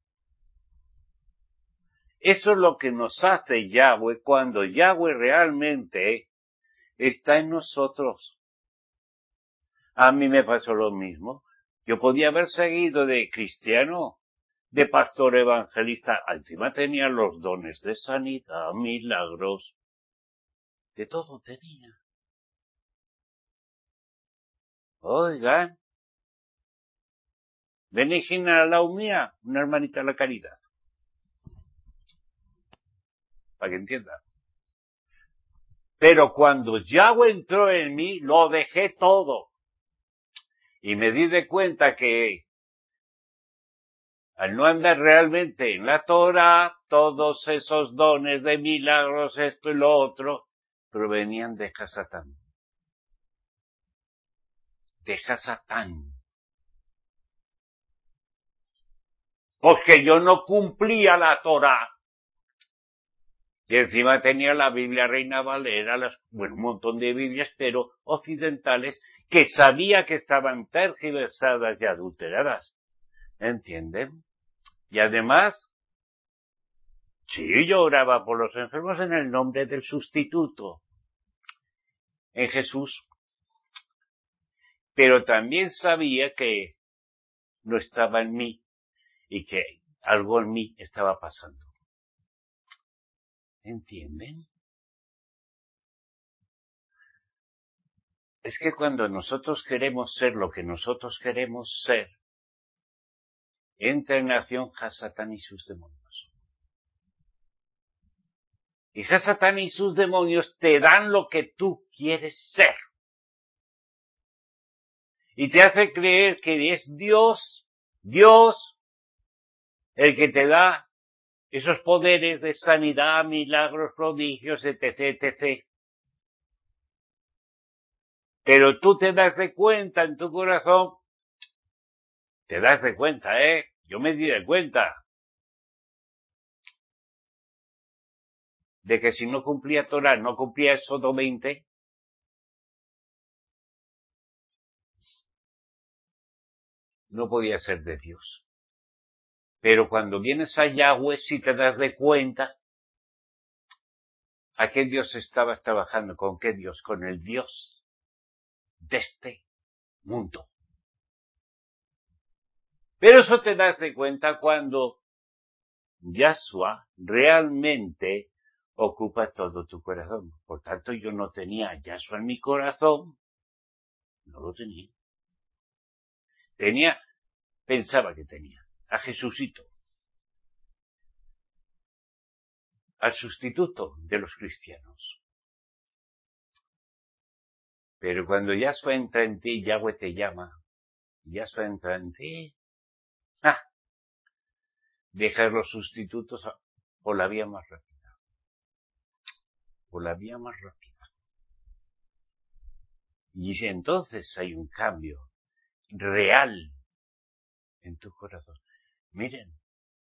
[SPEAKER 1] Eso es lo que nos hace Yahweh cuando Yahweh realmente está en nosotros. A mí me pasó lo mismo. Yo podía haber seguido de cristiano, de pastor evangelista. Encima tenía los dones de sanidad, milagros. De todo tenía. Oigan. Benigina la humía, una hermanita de la caridad. Para que entienda. Pero cuando Yahweh entró en mí, lo dejé todo. Y me di de cuenta que al no andar realmente en la Torah, todos esos dones de milagros, esto y lo otro, provenían de Hasatán. De Hasatán. Porque yo no cumplía la Torah. Y encima tenía la Biblia Reina Valera, un montón de Biblias, pero occidentales, que sabía que estaban tergiversadas y adulteradas. ¿Entienden? Y además, sí, yo oraba por los enfermos en el nombre del sustituto, en Jesús. Pero también sabía que no estaba en mí y que algo en mí estaba pasando. ¿Entienden? Es que cuando nosotros queremos ser lo que nosotros queremos ser, entra en acción Hasatán y sus demonios. Y Hasatán y sus demonios te dan lo que tú quieres ser. Y te hace creer que es Dios, el que te da esos poderes de sanidad, milagros, prodigios, etc., etc. Pero tú te das de cuenta en tu corazón, te das de cuenta, yo me di de cuenta de que si no cumplía Torah, no cumplía Éxodo 20, no podía ser de Dios. Pero cuando vienes a Yahweh, si te das de cuenta, ¿a qué Dios estabas trabajando? ¿Con qué Dios? Con el Dios de este mundo. Pero eso te das de cuenta cuando Yahshua realmente ocupa todo tu corazón. Por tanto, yo no tenía a Yahshua en mi corazón. No lo tenía. Pensaba que tenía a Jesucito, al sustituto de los cristianos. Pero cuando Yahshua entra en ti, Yahweh te llama, Yahshua entra en ti, dejas los sustitutos por la vía más rápida. Por la vía más rápida. Y entonces hay un cambio real en tu corazón. Miren,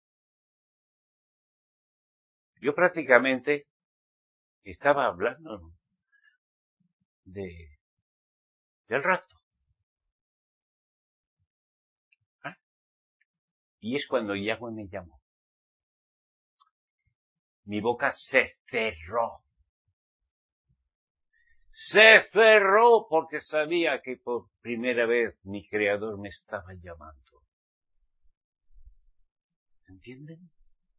[SPEAKER 1] yo prácticamente estaba hablando del rapto. Y es cuando Yahweh me llamó. Mi boca se cerró. Se cerró porque sabía que por primera vez mi Creador me estaba llamando. ¿Entienden?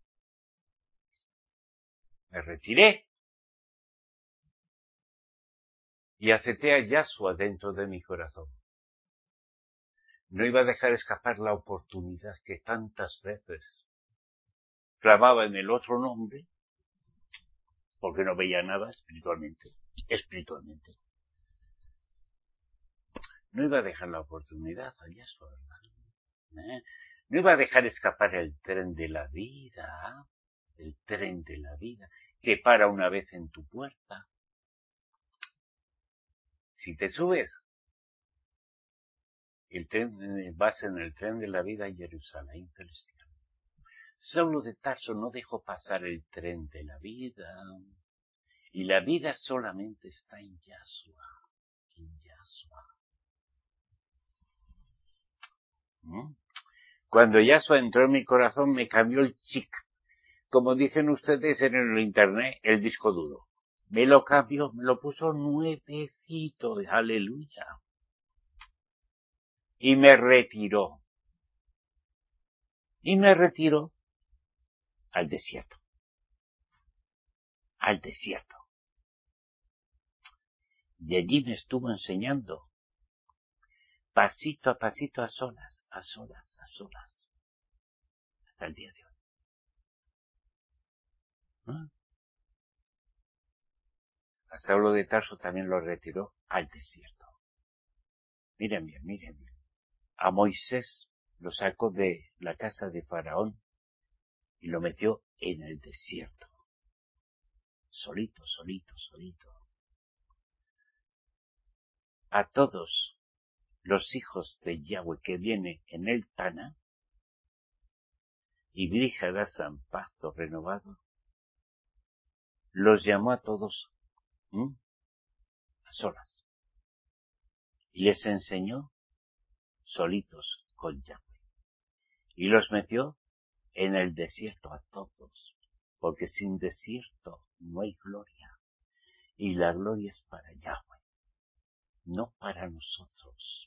[SPEAKER 1] Me retiré y acepté a Yahshua dentro de mi corazón. No iba a dejar escapar la oportunidad que tantas veces clamaba en el otro nombre, porque no veía nada espiritualmente. No iba a dejar la oportunidad a Yahshua, ¿verdad? No iba a dejar escapar el tren de la vida, que para una vez en tu puerta. Si te subes, vas en el tren de la vida a Jerusalén celestial. Saulo de Tarso no dejó pasar el tren de la vida. Y la vida solamente está en Yahshua. En Yahshua. Cuando Yahshua entró en mi corazón, me cambió el chip. Como dicen ustedes en el internet, el disco duro. Me lo cambió, me lo puso nuevecito. Aleluya. Y me retiró. Y me retiró al desierto. Al desierto. Y allí me estuvo enseñando, pasito a pasito, a solas, a solas, a solas, hasta el día de hoy. A Saulo de Tarso también lo retiró al desierto. Miren bien, miren bien. A Moisés lo sacó de la casa de Faraón y lo metió en el desierto. Solito, solito, solito. A todos los hijos de Yahweh que vienen en el Tana y Bríjada San Pacto renovado, los llamó a todos a solas y les enseñó solitos con Yahweh y los metió en el desierto a todos, porque sin desierto no hay gloria y la gloria es para Yahweh, no para nosotros.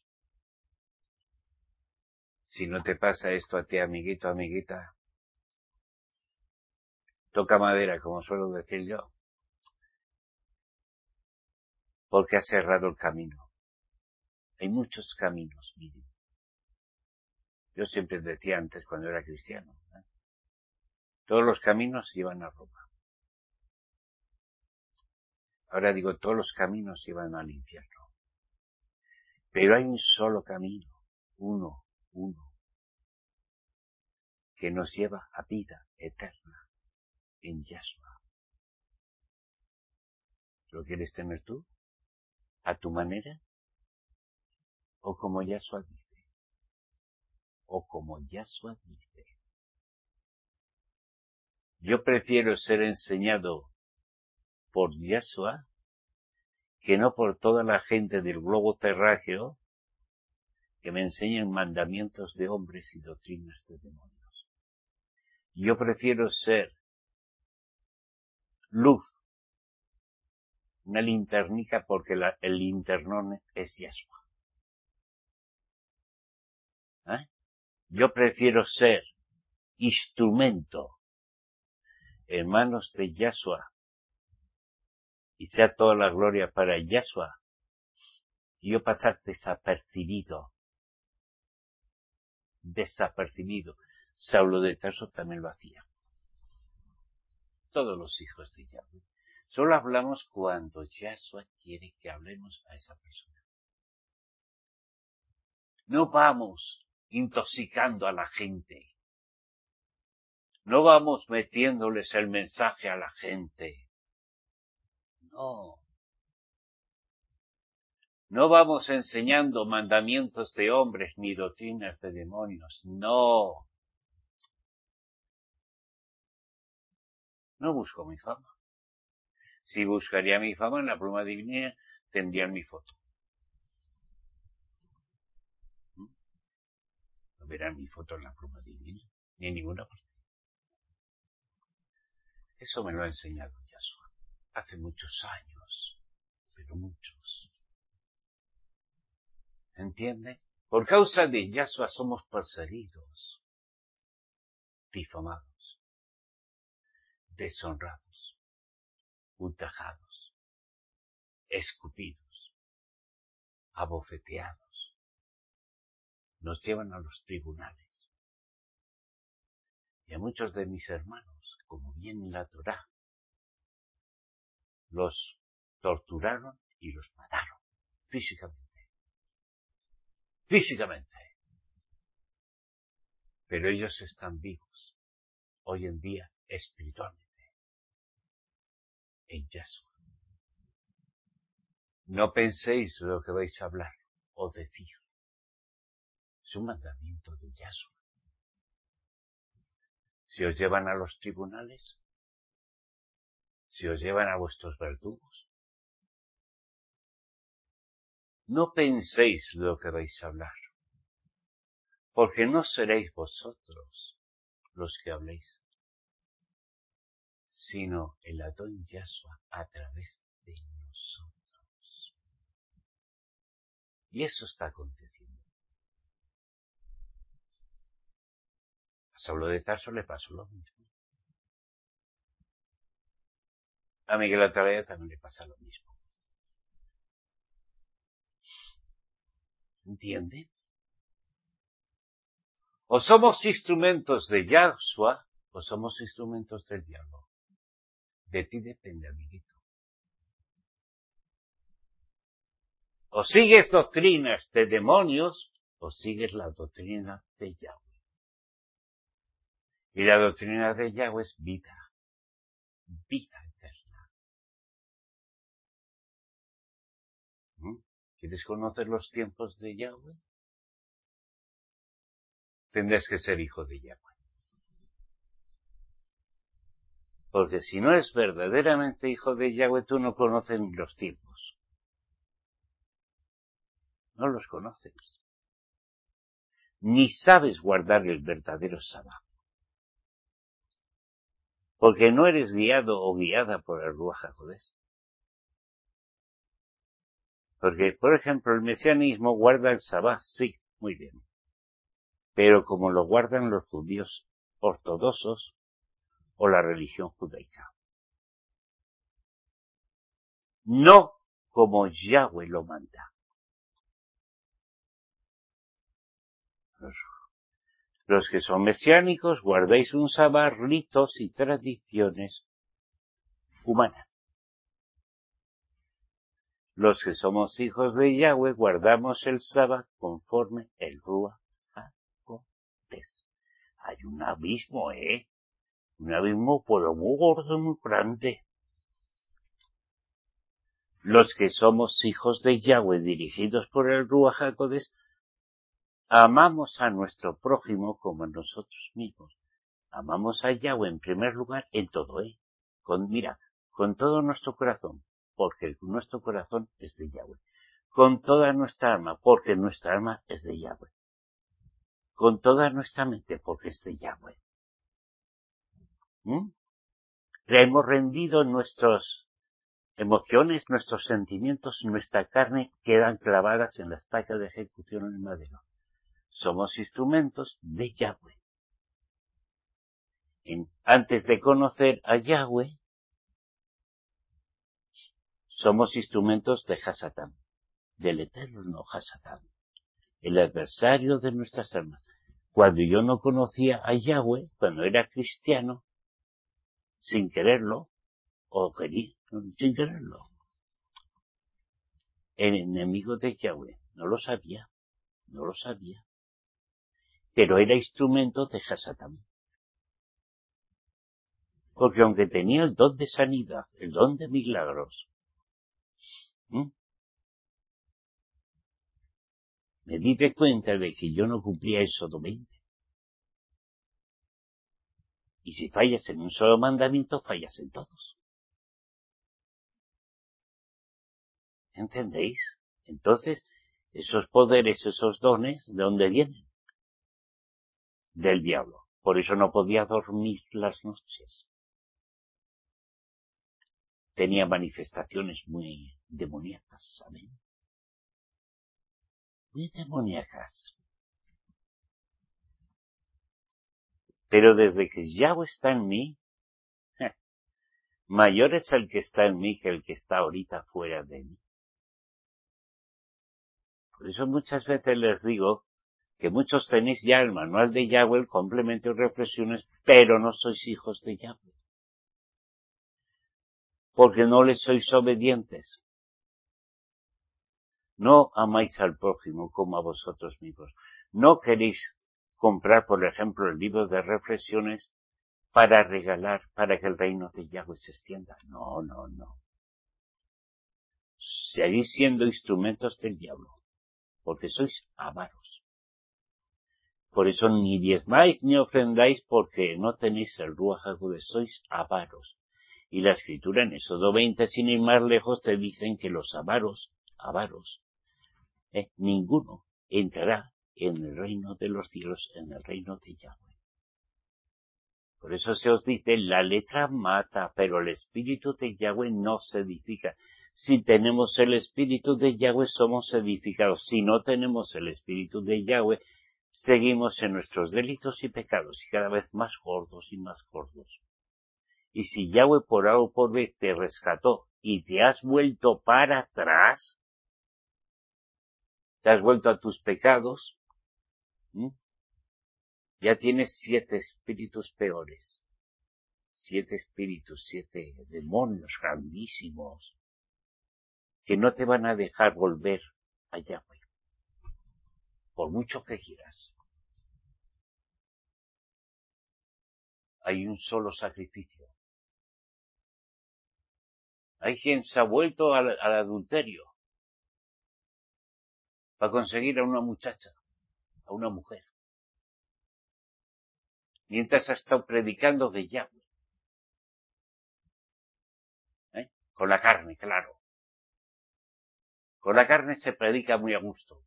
[SPEAKER 1] Si no te pasa esto a ti, amiguito, amiguita, toca madera, como suelo decir yo, porque has cerrado el camino. Hay muchos caminos, miren. Yo siempre decía antes, cuando era cristiano, todos los caminos llevan a Roma. Ahora digo, todos los caminos llevan al infierno. Pero hay un solo camino, uno, que nos lleva a vida eterna en Yahshua. ¿Lo quieres tener tú? ¿A tu manera? ¿O como Yahshua dice? ¿O como Yahshua dice? Yo prefiero ser enseñado por Yahshua que no por toda la gente del globo terráqueo que me enseñan mandamientos de hombres y doctrinas de demonios. Yo prefiero ser luz, una linternica, porque el linternón es Yahshua. Yo prefiero ser instrumento en manos de Yahshua y sea toda la gloria para Yahshua y yo pasar desapercibido. Saulo de Tarso también lo hacía. Todos los hijos de Yahweh. Solo hablamos cuando Yahshua quiere que hablemos a esa persona. No vamos intoxicando a la gente. No vamos metiéndoles el mensaje a la gente. No. No vamos enseñando mandamientos de hombres ni doctrinas de demonios. No. No busco mi fama. Si buscaría mi fama en la pluma divina, tendrían mi foto. No verán mi foto en la pluma divina, ni en ninguna parte. Eso me lo ha enseñado Yahshua. Hace muchos años, pero muchos. ¿Entiende? Por causa de Yahshua somos perseguidos, difamados, deshonrados, ultrajados, escupidos, abofeteados. Nos llevan a los tribunales. Y a muchos de mis hermanos, como viene en la Torá, los torturaron y los mataron físicamente. Pero ellos están vivos hoy en día espiritualmente en Yahshua. No penséis lo que vais a hablar o decir. Es un mandamiento de Yahshua. Si os llevan a los tribunales, si os llevan a vuestros verdugos, no penséis lo que vais a hablar, porque no seréis vosotros los que habléis, sino el Adón Yahshua a través de nosotros. Y eso está aconteciendo. A Saulo de Tarso le pasó lo mismo. A Miguel Atalaya también le pasa lo mismo. ¿Entiende? O somos instrumentos de Yahshua o somos instrumentos del diablo. De ti depende, amiguito. O sigues doctrinas de demonios o sigues la doctrina de Yahweh. Y la doctrina de Yahweh es vida eterna. ¿Quieres conocer los tiempos de Yahweh? Tendrás que ser hijo de Yahweh. Porque si no eres verdaderamente hijo de Yahweh, tú no conoces los tiempos. No los conoces. Ni sabes guardar el verdadero Sabbat. Porque no eres guiado o guiada por el Ruach HaKodesh. Porque, por ejemplo, el mesianismo guarda el Sabbat, sí, muy bien. Pero como lo guardan los judíos ortodoxos o la religión judaica. No como Yahweh lo manda. Los que son mesiánicos guardáis un Sabbat, ritos y tradiciones humanas. Los que somos hijos de Yahweh guardamos el Sabbat conforme el Ruach HaKodesh. Hay un abismo, un abismo pero muy gordo, muy grande. Los que somos hijos de Yahweh dirigidos por el Ruach HaKodesh amamos a nuestro prójimo como a nosotros mismos. Amamos a Yahweh en primer lugar en todo, con todo nuestro corazón, porque nuestro corazón es de Yahweh. Con toda nuestra alma, porque nuestra alma es de Yahweh. Con toda nuestra mente, porque es de Yahweh. Le hemos rendido nuestras emociones, nuestros sentimientos, nuestra carne quedan clavadas en la estaca de ejecución en el madero. Somos instrumentos de Yahweh. Antes de conocer a Yahweh, somos instrumentos de Hasatán, del eterno Hasatán, el adversario de nuestras almas. Cuando yo no conocía a Yahweh, cuando era cristiano, sin quererlo, sin quererlo, el enemigo de Yahweh, no lo sabía, pero era instrumento de Hasatán. Porque aunque tenía el don de sanidad, el don de milagros, me di cuenta de que yo no cumplía el Éxodo 20. Y si fallas en un solo mandamiento, fallas en todos. ¿Entendéis? Entonces, esos poderes, esos dones, ¿de dónde vienen? Del diablo. Por eso no podía dormir las noches. Tenía manifestaciones muy demoníacas, ¿saben? Muy demoníacas. Pero desde que Yahweh está en mí, mayor es el que está en mí que el que está ahorita fuera de mí. Por eso muchas veces les digo que muchos tenéis ya el manual de Yahweh, el complemento y reflexiones, pero no sois hijos de Yahweh. Porque no les sois obedientes. No amáis al prójimo como a vosotros mismos. No queréis comprar, por ejemplo, el libro de reflexiones para regalar, para que el reino de Yahweh se extienda. No. Seguís siendo instrumentos del diablo, porque sois avaros. Por eso ni diezmáis ni ofrendáis, porque no tenéis el Ruach HaKodesh, sois avaros. Y la Escritura en Éxodo 20, sin ir más lejos, te dicen que los avaros, ninguno entrará en el reino de los cielos, en el reino de Yahweh. Por eso se os dice, la letra mata, pero el espíritu de Yahweh no se edifica. Si tenemos el espíritu de Yahweh, somos edificados. Si no tenemos el espíritu de Yahweh, seguimos en nuestros delitos y pecados, y cada vez más gordos y más gordos. Y si Yahweh por A o por B te rescató y te has vuelto para atrás, te has vuelto a tus pecados, ya tienes 7 espíritus peores. 7 espíritus, 7 demonios grandísimos, que no te van a dejar volver a Yahweh, por mucho que quieras. Hay un solo sacrificio. Hay quien se ha vuelto al adulterio para conseguir a una muchacha, a una mujer, mientras ha estado predicando de Yahweh. Con la carne, claro. Con la carne se predica muy a gusto.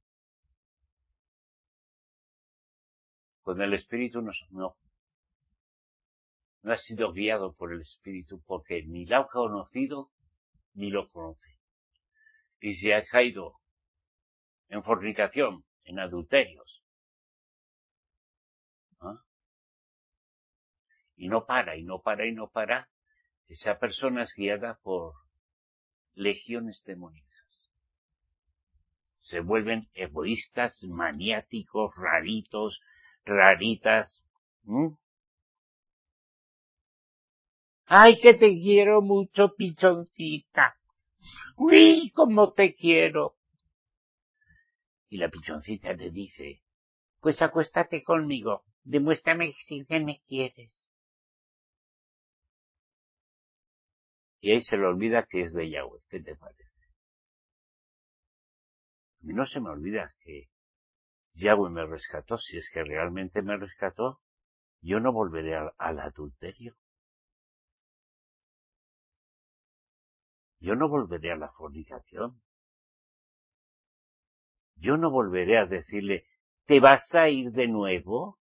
[SPEAKER 1] Con el Espíritu no ha sido guiado por el Espíritu, porque ni lo ha conocido ni lo conoce. Y se ha caído en fornicación, en adulterios, y no para, esa persona es guiada por legiones demoníacas. Se vuelven egoístas, maniáticos, raritos, raritas. ¡Ay, que te quiero mucho, pichoncita! ¡Uy, cómo te quiero! Y la pichoncita le dice, pues acuéstate conmigo, demuéstrame que me quieres. Y ahí se le olvida que es de Yahweh. ¿Qué te parece? A mí no se me olvida que Yahweh me rescató. Si es que realmente me rescató, yo no volveré al adulterio. Yo no volveré a la fornicación. Yo no volveré a decirle, ¿te vas a ir de nuevo?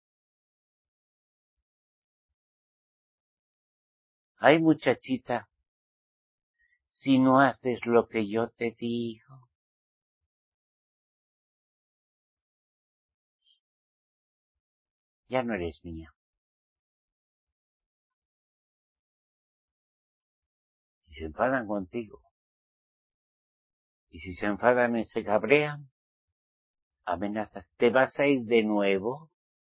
[SPEAKER 1] Ay, muchachita, si no haces lo que yo te digo. Ya no eres mía. Y se enfadan contigo. Y si se enfadan y se cabrean, amenazas, ¿te vas a ir de nuevo?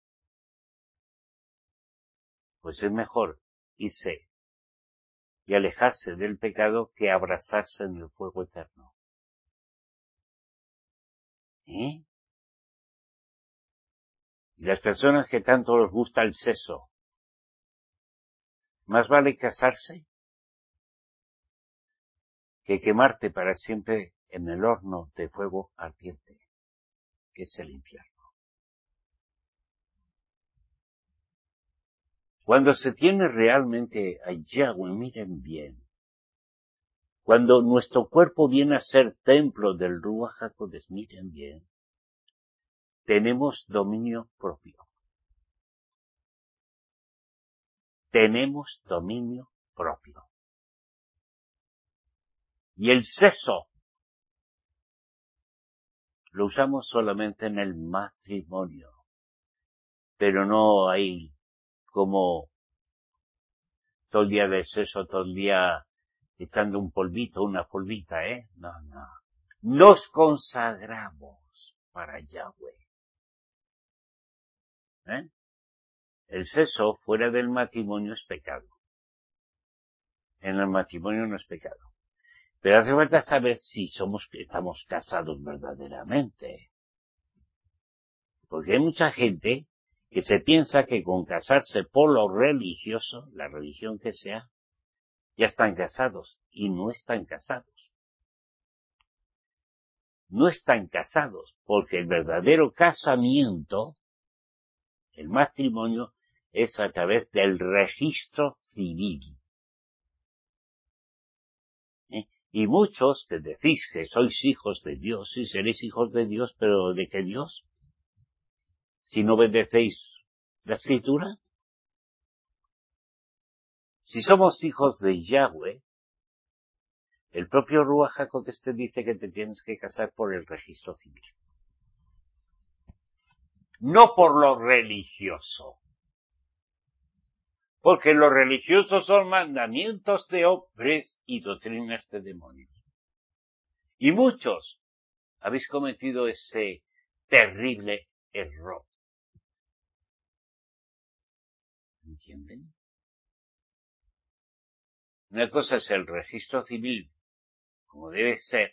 [SPEAKER 1] Pues es mejor irse y alejarse del pecado que abrazarse en el fuego eterno. Y las personas que tanto les gusta el sexo, más vale casarse que quemarte para siempre en el horno de fuego ardiente, que es el infierno. Cuando se tiene realmente a Yahweh, miren bien, cuando nuestro cuerpo viene a ser templo del Ruach HaKodesh, miren bien, tenemos dominio propio. Tenemos dominio propio. Y el sexo lo usamos solamente en el matrimonio. Pero no hay como todo el día de sexo, todo el día echando un polvito, una polvita, No. Nos consagramos para Yahweh. El sexo fuera del matrimonio es pecado. En el matrimonio no es pecado. Pero hace falta saber si estamos casados verdaderamente. Porque hay mucha gente que se piensa que con casarse por lo religioso, la religión que sea, ya están casados. Y no están casados. No están casados, porque el verdadero casamiento El matrimonio es a través del registro civil. Y muchos que decís que sois hijos de Dios, sí seréis hijos de Dios, pero ¿de qué Dios? Si no obedecéis la Escritura. Si somos hijos de Yahweh, el propio Ruach HaKodesh te dice que te tienes que casar por el registro civil. No por lo religioso. Porque los religiosos son mandamientos de hombres y doctrinas de demonios. Y muchos habéis cometido ese terrible error. ¿Entienden? Una cosa es el registro civil, como debe ser,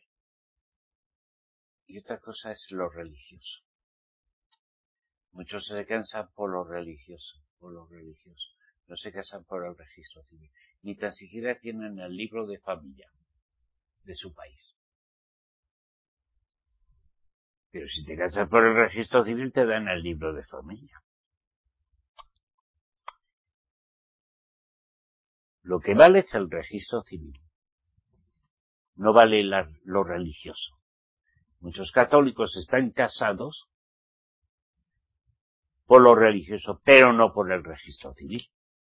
[SPEAKER 1] y otra cosa es lo religioso. Muchos se cansan por lo religioso, no se casan por el registro civil, ni tan siquiera tienen el libro de familia de su país. Pero si te casas por el registro civil te dan el libro de familia. Lo que vale es el registro civil, no vale lo religioso. Muchos católicos están casados por lo religioso, pero no por el registro civil.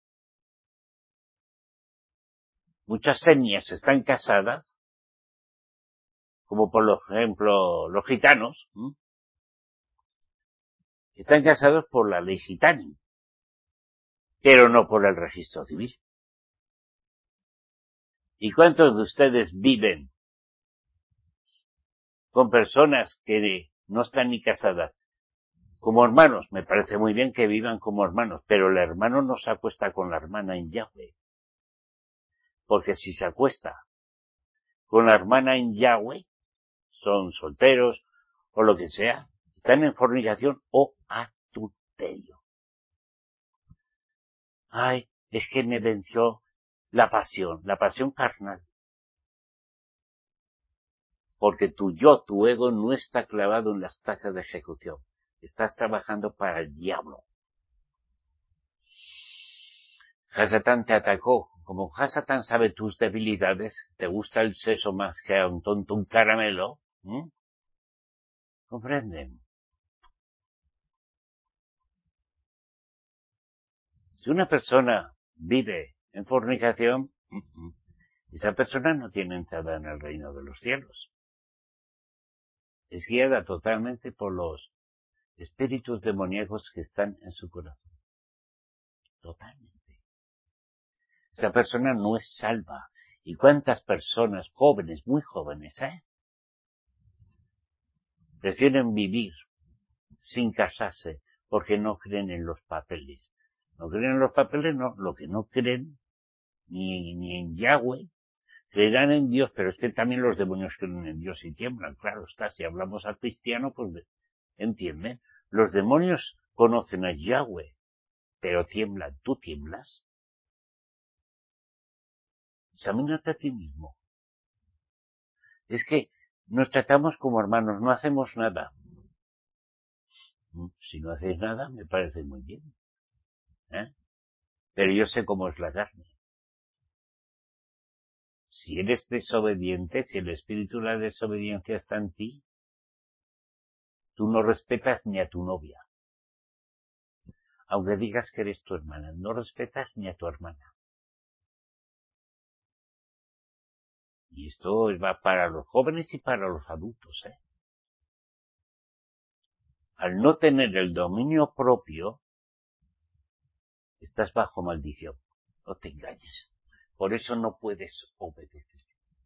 [SPEAKER 1] Muchas etnias están casadas, como por ejemplo los gitanos, están casados por la ley gitana, pero no por el registro civil. ¿Y cuántos de ustedes viven con personas que no están ni casadas como hermanos? Me parece muy bien que vivan como hermanos, pero el hermano no se acuesta con la hermana en Yahweh. Porque si se acuesta con la hermana en Yahweh, son solteros o lo que sea, están en fornicación o adulterio. Ay, es que me venció la pasión carnal. Porque tu ego no está clavado en las tasas de ejecución. Estás trabajando para el diablo. Hasatán te atacó. Como Hasatán sabe tus debilidades, te gusta el seso más que a un tonto un caramelo. ¿Comprenden? Si una persona vive en fornicación, esa persona no tiene entrada en el reino de los cielos. Es guiada totalmente por los espíritus demoníacos que están en su corazón. Totalmente. Esa persona no es salva. ¿Y cuántas personas jóvenes, muy jóvenes, prefieren vivir sin casarse porque no creen en los papeles? No creen en los papeles, no. Lo que no creen, ni en Yahweh, creerán en Dios, pero es que también los demonios creen en Dios y tiemblan. Claro está, si hablamos al cristiano, pues entienden. Los demonios conocen a Yahweh, pero tiemblan. ¿Tú tiemblas? Examínate a ti mismo. Es que nos tratamos como hermanos, no hacemos nada. Si no haces nada, me parece muy bien. Pero yo sé cómo es la carne. Si eres desobediente, si el espíritu de la desobediencia está en ti, tú no respetas ni a tu novia. Aunque digas que eres tu hermana, no respetas ni a tu hermana. Y esto va para los jóvenes y para los adultos, Al no tener el dominio propio, estás bajo maldición. No te engañes. Por eso no puedes obedecer.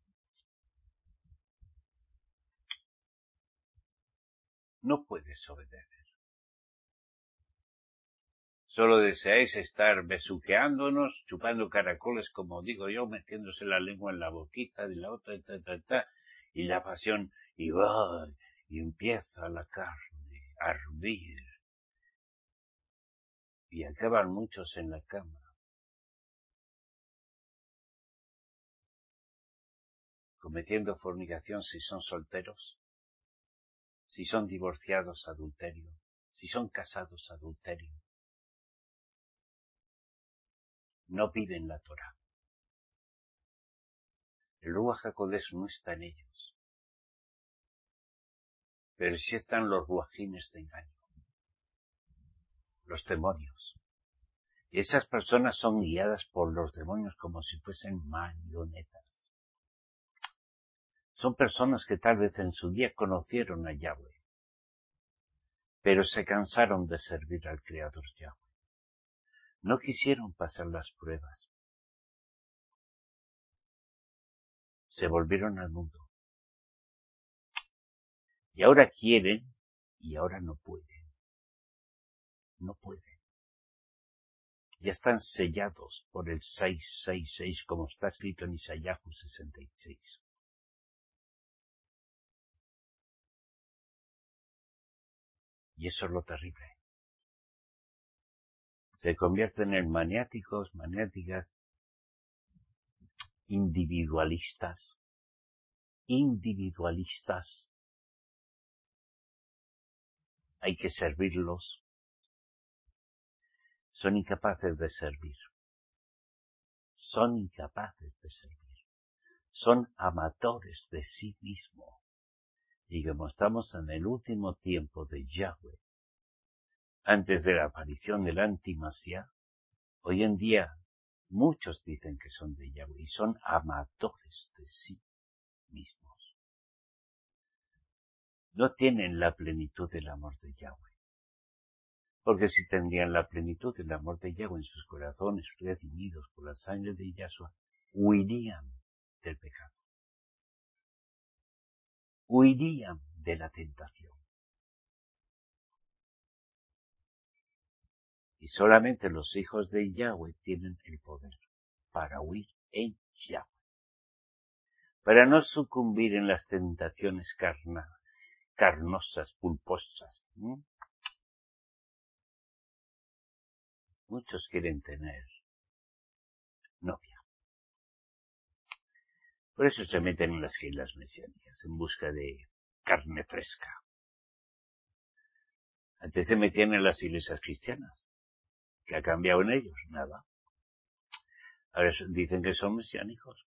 [SPEAKER 1] No puedes obedecer. Solo deseáis estar besuqueándonos, chupando caracoles, como digo yo, metiéndose la lengua en la boquita de la otra, y la pasión, y va, y empieza la carne a hervir. Y acaban muchos en la cama. Cometiendo fornicación si son solteros, si son divorciados, adulterio, si son casados, adulterio. no viven la Torá. El Ruach HaKodesh no está en ellos, pero sí están los ruajines de engaño, los demonios. Y esas personas son guiadas por los demonios como si fuesen marionetas. Son personas que tal vez en su día conocieron a Yahweh, pero se cansaron de servir al Creador Yahweh. No quisieron pasar las pruebas. Se volvieron al mundo. Y ahora quieren, y ahora no pueden. No pueden. Ya están sellados por el 666, como está escrito en Isaías 66. Y eso es lo terrible. Se convierten en maniáticos, maniáticas, individualistas. Hay que servirlos. Son incapaces de servir. Son amadores de sí mismos. Y como estamos en el último tiempo de Yahweh, antes de la aparición del antimasía, hoy en día muchos dicen que son de Yahweh y son amadores de sí mismos. No tienen la plenitud del amor de Yahweh. Porque si tendrían la plenitud del amor de Yahweh en sus corazones redimidos por la sangre de Yahshua, huirían del pecado. Huirían de la tentación. Y solamente los hijos de Yahweh tienen el poder para huir en Yahweh. Para no sucumbir en las tentaciones carnosas, pulposas. Muchos quieren tener novia. Por eso se meten en las islas mesiánicas, en busca de carne fresca. Antes se metían en las iglesias cristianas. ¿Qué ha cambiado en ellos? Nada. Ahora dicen que son mesiánicos.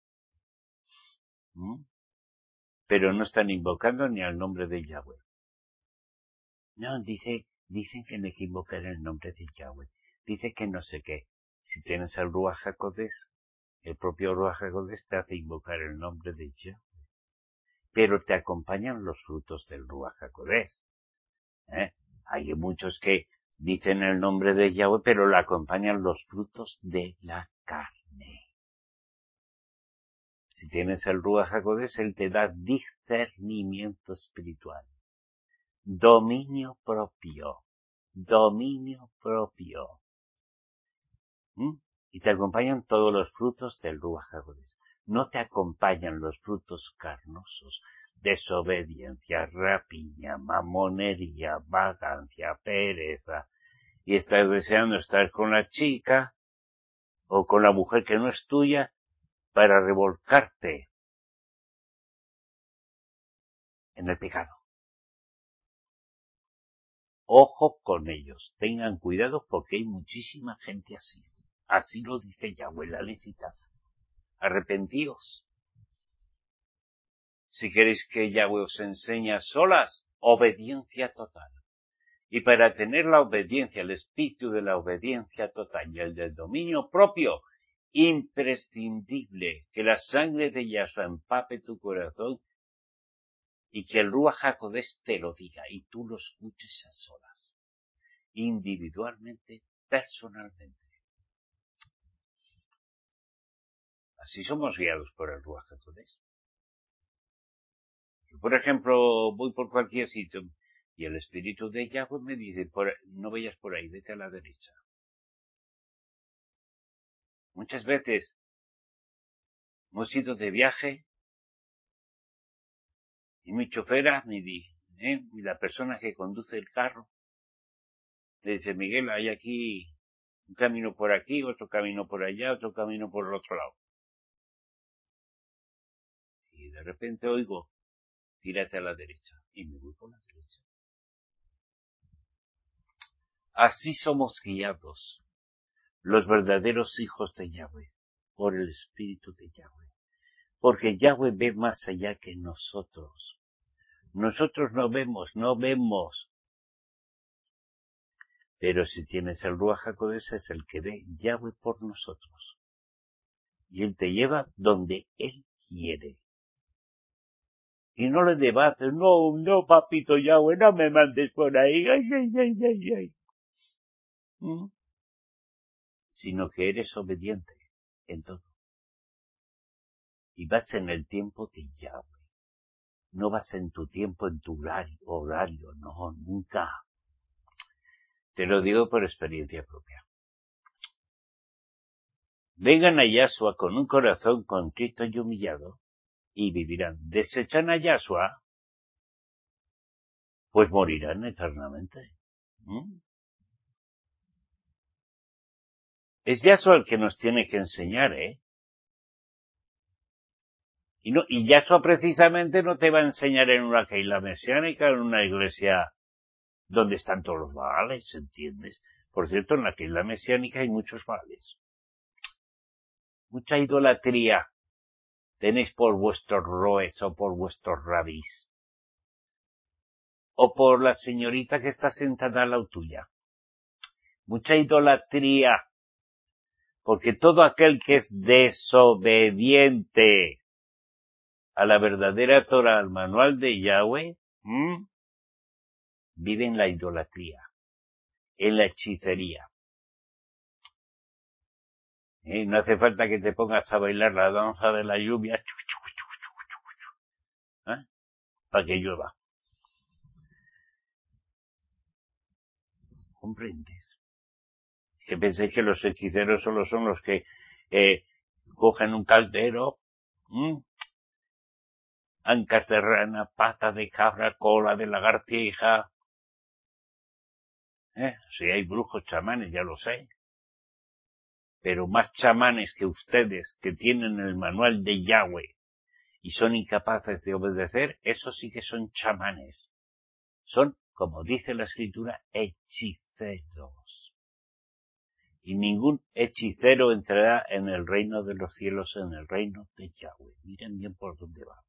[SPEAKER 1] Pero no están invocando ni al nombre de Yahweh. No, dicen que no hay que invocar el nombre de Yahweh. Dice que no sé qué. Si tienes el Ruach HaKodesh, el propio Ruach HaKodesh te hace invocar el nombre de Yahweh. Pero te acompañan los frutos del Ruach HaKodesh. Hay muchos que dicen el nombre de Yahweh, pero le acompañan los frutos de la carne. Si tienes el Ruach HaKodesh, él te da discernimiento espiritual. Dominio propio. Y te acompañan todos los frutos del Ruach HaKodesh. No te acompañan los frutos carnosos. Desobediencia, rapiña, mamonería, vagancia, pereza. Y estás deseando estar con la chica o con la mujer que no es tuya para revolcarte en el pecado. Ojo con ellos, tengan cuidado porque hay muchísima gente así. Así lo dice Yahweh, la lecita. Arrepentíos. Si queréis que Yahweh os enseñe a solas, obediencia total. Y para tener la obediencia, el espíritu de la obediencia total y el del dominio propio, imprescindible que la sangre de Yahshua empape tu corazón y que el Ruach HaKodesh te lo diga y tú lo escuches a solas, individualmente, personalmente. Así somos guiados por el Ruach HaKodesh. Yo, por ejemplo, voy por cualquier sitio y el espíritu de Yahweh me dice, no vayas por ahí, vete a la derecha. Muchas veces hemos ido de viaje y mi chofera me dice, y la persona que conduce el carro, le dice, Miguel, hay aquí un camino por aquí, otro camino por allá, otro camino por el otro lado. Y de repente oigo, tírate a la derecha. Y me voy por la derecha. Así somos guiados los verdaderos hijos de Yahweh, por el Espíritu de Yahweh. Porque Yahweh ve más allá que nosotros. Nosotros no vemos. Pero si tienes el Ruach HaKodesh es el que ve Yahweh por nosotros. Y Él te lleva donde Él quiere. Y no le debates, no, papito Yahweh, no me mandes por ahí, ay. Sino que eres obediente en todo. Y vas en el tiempo de Yahweh. No vas en tu tiempo, en tu horario, no, nunca. Te lo digo por experiencia propia. Vengan a Yahshua con un corazón contrito y humillado, y vivirán. Desechan a Yahshua, pues morirán eternamente. Es Yahshua el que nos tiene que enseñar, Y Yahshua precisamente no te va a enseñar en una keila mesiánica, en una iglesia donde están todos los baales, ¿entiendes? Por cierto, en la keila mesiánica hay muchos baales. Mucha idolatría tenéis por vuestros roes o por vuestros rabís. O por la señorita que está sentada al lado tuya. Mucha idolatría. Porque todo aquel que es desobediente a la verdadera Torah, al manual de Yahweh, vive en la idolatría, en la hechicería. No hace falta que te pongas a bailar la danza de la lluvia para que llueva. ¿Comprendes? Que penséis que los hechiceros solo son los que cogen un caldero, ancas de rana, pata de cabra, cola de lagartija. Sí, hay brujos chamanes, ya lo sé. Pero más chamanes que ustedes que tienen el manual de Yahweh y son incapaces de obedecer, esos sí que son chamanes. Son, como dice la Escritura, hechiceros. Y ningún hechicero entrará en el reino de los cielos, en el reino de Yahweh. Miren bien por dónde va.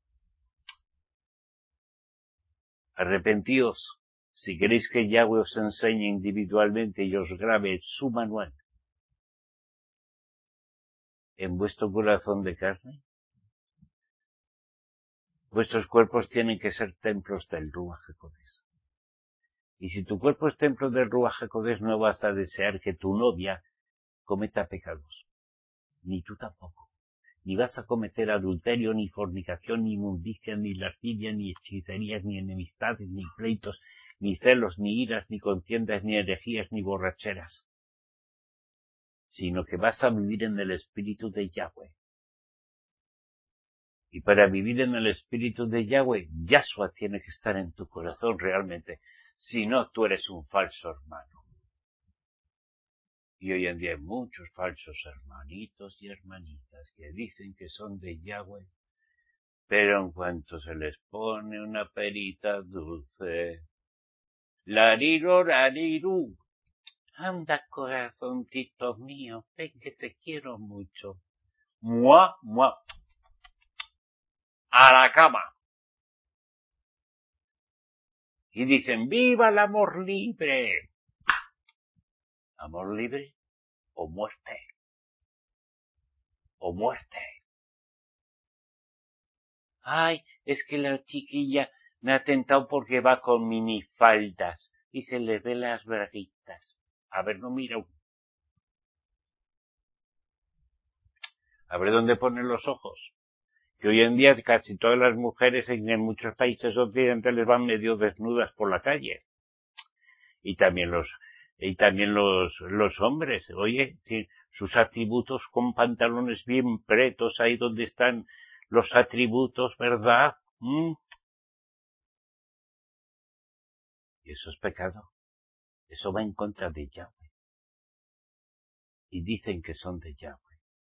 [SPEAKER 1] Arrepentíos, si queréis que Yahweh os enseñe individualmente y os grabe su manual en vuestro corazón de carne. Vuestros cuerpos tienen que ser templos del Ruach HaKodesh. Y si tu cuerpo es templo del Ruach HaKodesh, no vas a desear que tu novia cometa pecados. Ni tú tampoco. Ni vas a cometer adulterio, ni fornicación, ni inmundicia, ni lascivia, ni hechicerías, ni enemistades, ni pleitos, ni celos, ni iras, ni contiendas, ni herejías, ni borracheras. Sino que vas a vivir en el espíritu de Yahweh. Y para vivir en el espíritu de Yahweh, Yahshua tiene que estar en tu corazón realmente. Si no, tú eres un falso hermano. Y hoy en día hay muchos falsos hermanitos y hermanitas que dicen que son de Yahweh, pero en cuanto se les pone una perita dulce, lariru, lariru, anda corazoncito mío, ven que te quiero mucho, muah, muah, a la cama. Y dicen, ¡viva el amor libre! ¿Amor libre o muerte? O muerte. Ay, es que la chiquilla me ha tentado porque va con minifaldas y se le ve las braguitas. A ver, no mira. A ver dónde ponen los ojos. Que hoy en día casi todas las mujeres en muchos países occidentales van medio desnudas por la calle. Y también los hombres, oye, sus atributos con pantalones bien pretos, ahí donde están los atributos, ¿verdad? Y eso es pecado. Eso va en contra de Yahweh. Y dicen que son de Yahweh.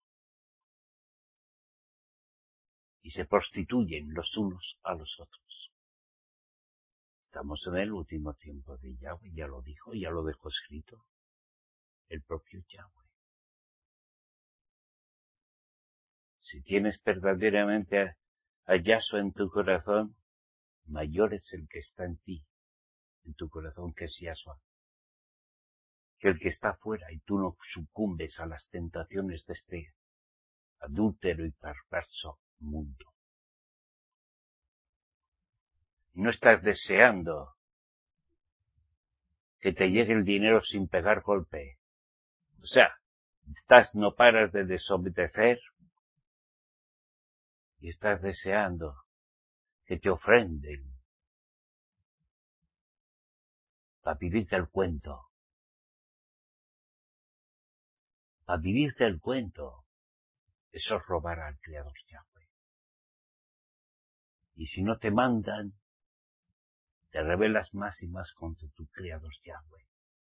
[SPEAKER 1] Y se prostituyen los unos a los otros. Estamos en el último tiempo de Yahweh, ya lo dijo, ya lo dejó escrito el propio Yahweh. Si tienes verdaderamente a Yahshua en tu corazón, mayor es el que está en ti, en tu corazón, que es Yahshua, que el que está fuera, y tú no sucumbes a las tentaciones de este adúltero y perverso mundo. No estás deseando que te llegue el dinero sin pegar golpe. O sea, no paras de desobedecer y estás deseando que te ofrenden para vivirte el cuento. Para vivirte el cuento. Eso es robar al Creador Yahweh. Y si no te mandan, te rebelas más y más contra tu Creador Yahweh.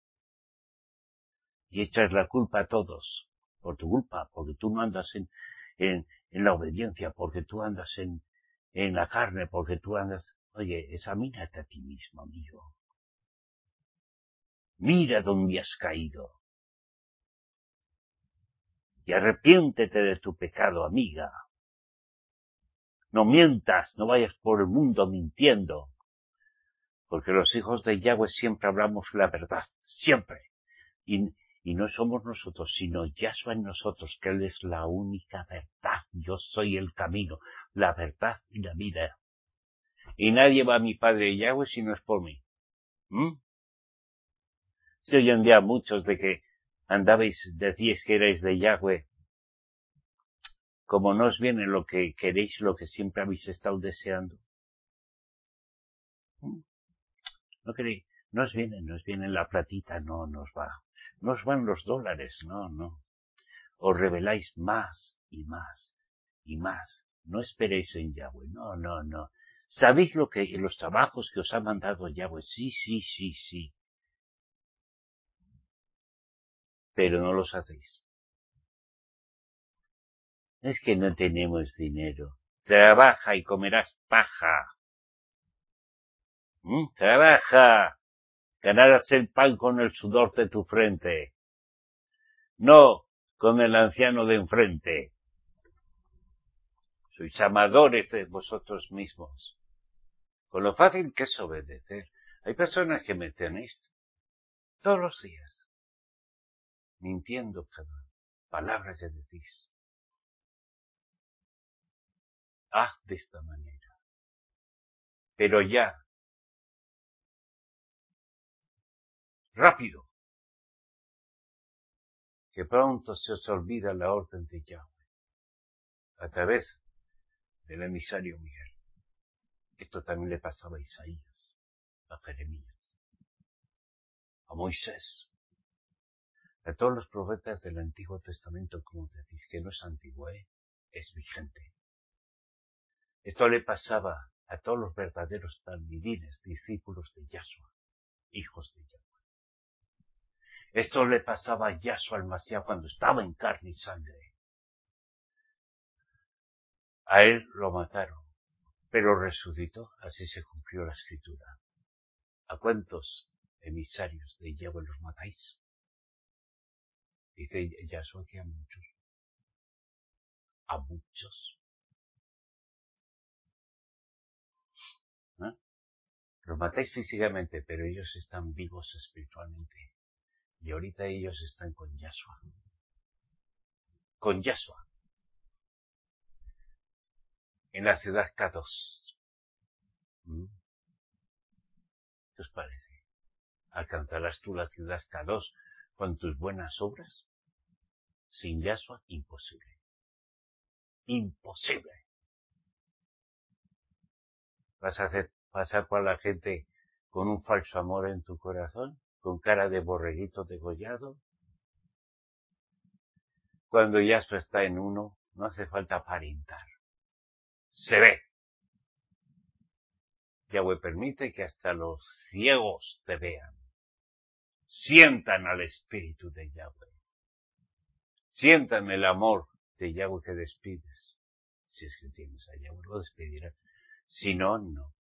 [SPEAKER 1] Y echas la culpa a todos, por tu culpa, porque tú no andas en la obediencia, porque tú andas en la carne, porque tú andas... Oye, examínate a ti mismo, amigo. Mira dónde has caído. Y arrepiéntete de tu pecado, amiga. No mientas, no vayas por el mundo mintiendo. Porque los hijos de Yahweh siempre hablamos la verdad, siempre. Y no somos nosotros, sino Yahshua en nosotros, que Él es la única verdad. Yo soy el camino, la verdad y la vida. Y nadie va a mi Padre Yahweh si no es por mí. Si hoy en día muchos de que decíais que erais de Yahweh, como no os viene lo que queréis, lo que siempre habéis estado deseando. No queréis, no os viene la platita, no nos va. No os van los dólares, no. Os rebeláis más y más y más. No esperéis en Yahweh, no. ¿Sabéis los trabajos que os ha mandado Yahweh? Sí. Pero no los hacéis. Es que no tenemos dinero. Trabaja y comerás paja. Trabaja. Ganarás el pan con el sudor de tu frente. No con el anciano de enfrente. Sois amadores de vosotros mismos. Con lo fácil que es obedecer. Hay personas que me tenéis todos los días mintiendo cada palabra que decís. Haz de esta manera. Pero ya. Rápido. Que pronto se os olvida la orden de Yahweh. A través del emisario Miguel. Esto también le pasaba a Isaías, a Jeremías, a Moisés, a todos los profetas del Antiguo Testamento, como decís, que no es antiguo, es vigente. Esto le pasaba a todos los verdaderos talmidines, discípulos de Yahshua, hijos de Yahweh. Esto le pasaba a Yahshua el Mashiach cuando estaba en carne y sangre. A él lo mataron, pero resucitó, así se cumplió la escritura. ¿A cuántos emisarios de Yahweh los matáis? Dice Yahshua que a muchos. A muchos. ¿No? Los matáis físicamente, pero ellos están vivos espiritualmente. Y ahorita ellos están con Yahshua. Con Yahshua. En la ciudad Kadosh. ¿Qué os parece? ¿Alcanzarás tú la ciudad Kadosh con tus buenas obras? Sin Yahshua, imposible. Imposible. ¿Vas a hacer pasar por la gente con un falso amor en tu corazón? ¿Con cara de borreguito degollado? Cuando Yahshua está en uno, no hace falta aparentar. Se ve. Yahweh permite que hasta los ciegos te vean. Sientan al Espíritu de Yahweh. Sientan el amor de Yahweh que despides. Si es que tienes a Yahweh, lo despedirás. Si no, no.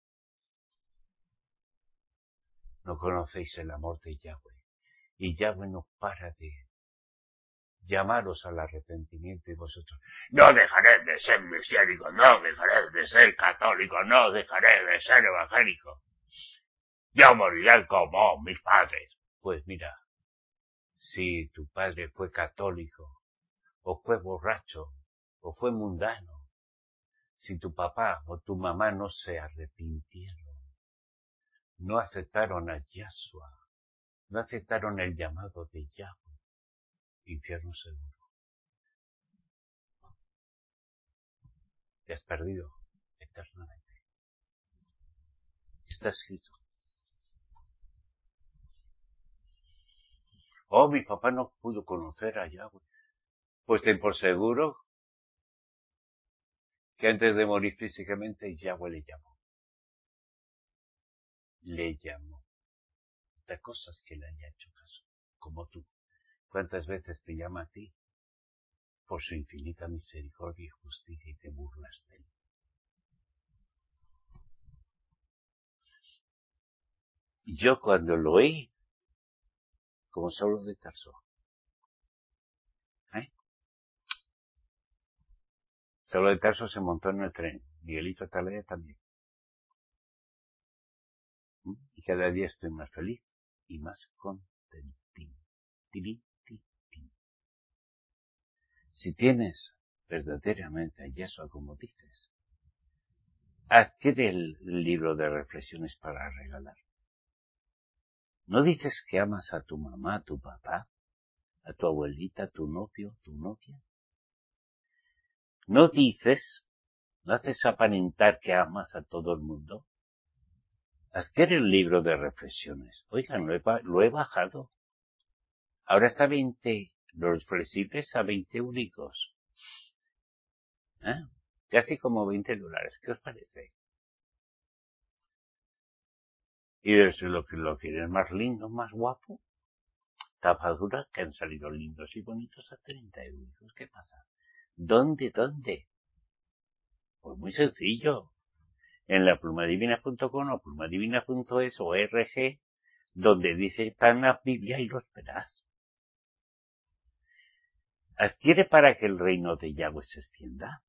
[SPEAKER 1] No conocéis el amor de Yahweh. Y Yahweh no para de llamaros al arrepentimiento y vosotros, no dejaré de ser mesiánico, no dejaré de ser católico, no dejaré de ser evangélico. Yo moriré como mis padres. Pues mira, si tu padre fue católico, o fue borracho, o fue mundano, si tu papá o tu mamá no se arrepintieron, no aceptaron a Yahshua, no aceptaron el llamado de Yahweh, infierno seguro. Te has perdido eternamente. Está escrito. Oh, mi papá no pudo conocer a Yahweh. Pues ten por seguro que antes de morir físicamente Yahweh le llamó. Le llamó. Otra cosa es que le haya hecho caso, como tú. ¿Cuántas veces te llama a ti? Por su infinita misericordia y justicia y te burlas de él. Yo cuando lo oí, como Saulo de Tarso, Saulo de Tarso se montó en el tren, Miguelito Talea también. Y cada día estoy más feliz y más contentín. Si tienes verdaderamente a Yahshua como dices, adquiere el libro de reflexiones para regalar. ¿No dices que amas a tu mamá, a tu papá, a tu abuelita, a tu novio, tu novia? ¿No dices, no haces aparentar que amas a todo el mundo? Adquiere el libro de reflexiones. Oigan, lo he bajado. Ahora está 20, los flexibles a 20 únicos. Casi como $20. ¿Qué os parece? Y desde lo que lo quieren más lindo, más guapo, tapaduras que han salido lindos y bonitos a 30 euros. ¿Qué pasa? ¿Dónde? Pues muy sencillo. En la plumadivina.com o plumadivina.es o RG, donde dice están las Biblia y los verás. Adquiere para que el reino de Yahweh se extienda.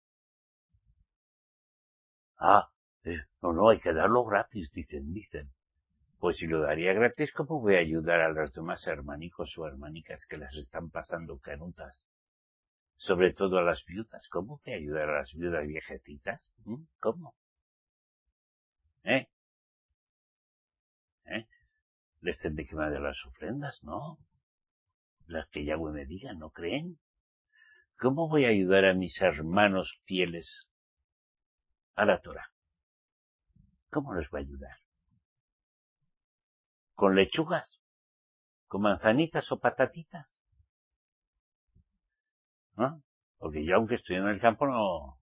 [SPEAKER 1] No, hay que darlo gratis, dicen. Pues si lo daría gratis, ¿cómo voy a ayudar a los demás hermanicos o hermanicas que las están pasando canutas? Sobre todo a las viudas. ¿Cómo voy a ayudar a las viudas viejecitas? ¿Cómo? Les tendré que mandar las ofrendas, ¿no? Las que Yahweh me diga, ¿no creen? ¿Cómo voy a ayudar a mis hermanos fieles a la Torah? ¿Cómo les voy a ayudar? ¿Con lechugas? ¿Con manzanitas o patatitas? ¿No? Porque yo, aunque estoy en el campo, no